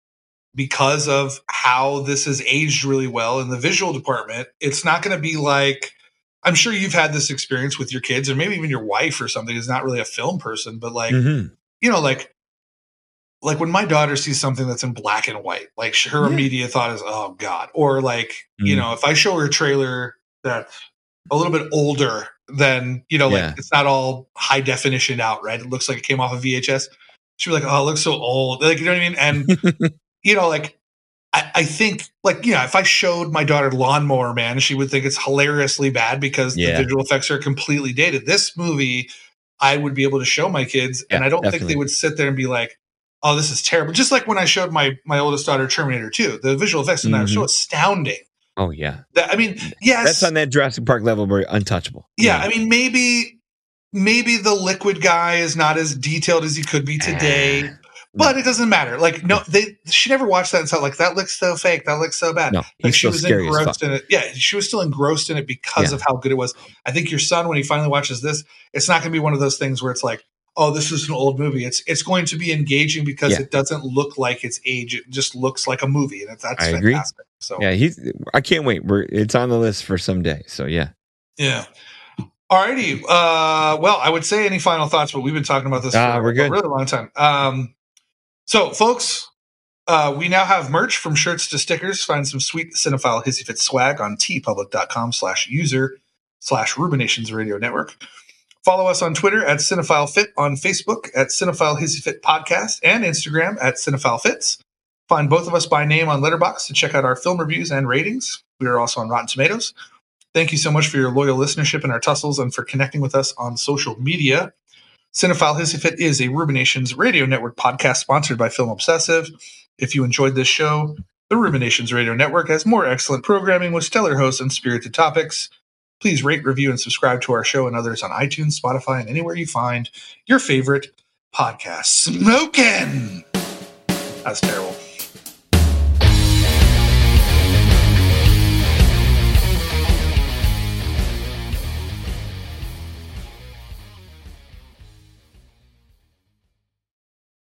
because of how this is aged really well in the visual department, it's not going to be like, I'm sure you've had this experience with your kids, or maybe even your wife or something is not really a film person, but like, Mhm. you know, like, like when my daughter sees something that's in black and white, like her Yeah. immediate thought is, oh God. Or like, you Mm. know, if I show her a trailer that's a little bit older than, you know, like Yeah. it's not all high definition out, right? It looks like it came off of V H S. She'd be like, oh, it looks so old. Like, you know what I mean? And, you know, like, I, I think, like, you know, if I showed my daughter Lawnmower Man, she would think it's hilariously bad because Yeah. the visual effects are completely dated. This movie, I would be able to show my kids, and Yeah, I don't think definitely. they would sit there and be like, oh, this is terrible. Just like when I showed my my oldest daughter Terminator two, the visual effects in that are so Mhm. astounding. Oh yeah, That I mean, yes, that's on that Jurassic Park level where untouchable. yeah, I mean, maybe maybe the liquid guy is not as detailed as he could be today. Ah, But it doesn't matter. Like, no, they she never watched that and thought, like, that looks so fake. That looks so bad. No, Like, he's she still was scary as engrossed fuck. in it. Yeah, she was still engrossed in it because Yeah. of how good it was. I think your son, when he finally watches this, it's not going to be one of those things where it's like, oh, this is an old movie. It's it's going to be engaging because Yeah. it doesn't look like its age. It just looks like a movie, and that's I agree. fantastic. So Yeah, he's. I can't wait. We're. It's on the list for someday. So yeah. yeah. Alrighty. Uh, well, I would say any final thoughts, but we've been talking about this Ah, for we're a good. really long time. Um, so, folks, uh, we now have merch from shirts to stickers. Find some sweet Cinephile Hissy Fit swag on tpublic.com slash user slash Ruminations Radio Network. Follow us on Twitter at Cinephile Fit, on Facebook at Cinephile Hissy Fit Podcast, and Instagram at Cinephile Fits. Find both of us by name on Letterboxd to check out our film reviews and ratings. We are also on Rotten Tomatoes. Thank you so much for your loyal listenership and our tussles and for connecting with us on social media. Cinephile Hissy Fit is a Ruminations Radio Network podcast sponsored by Film Obsessive. If you enjoyed this show, the Ruminations Radio Network has more excellent programming with stellar hosts and spirited topics. Please rate, review, and subscribe to our show and others on iTunes, Spotify, and anywhere you find your favorite podcast. Smokin'! That's terrible.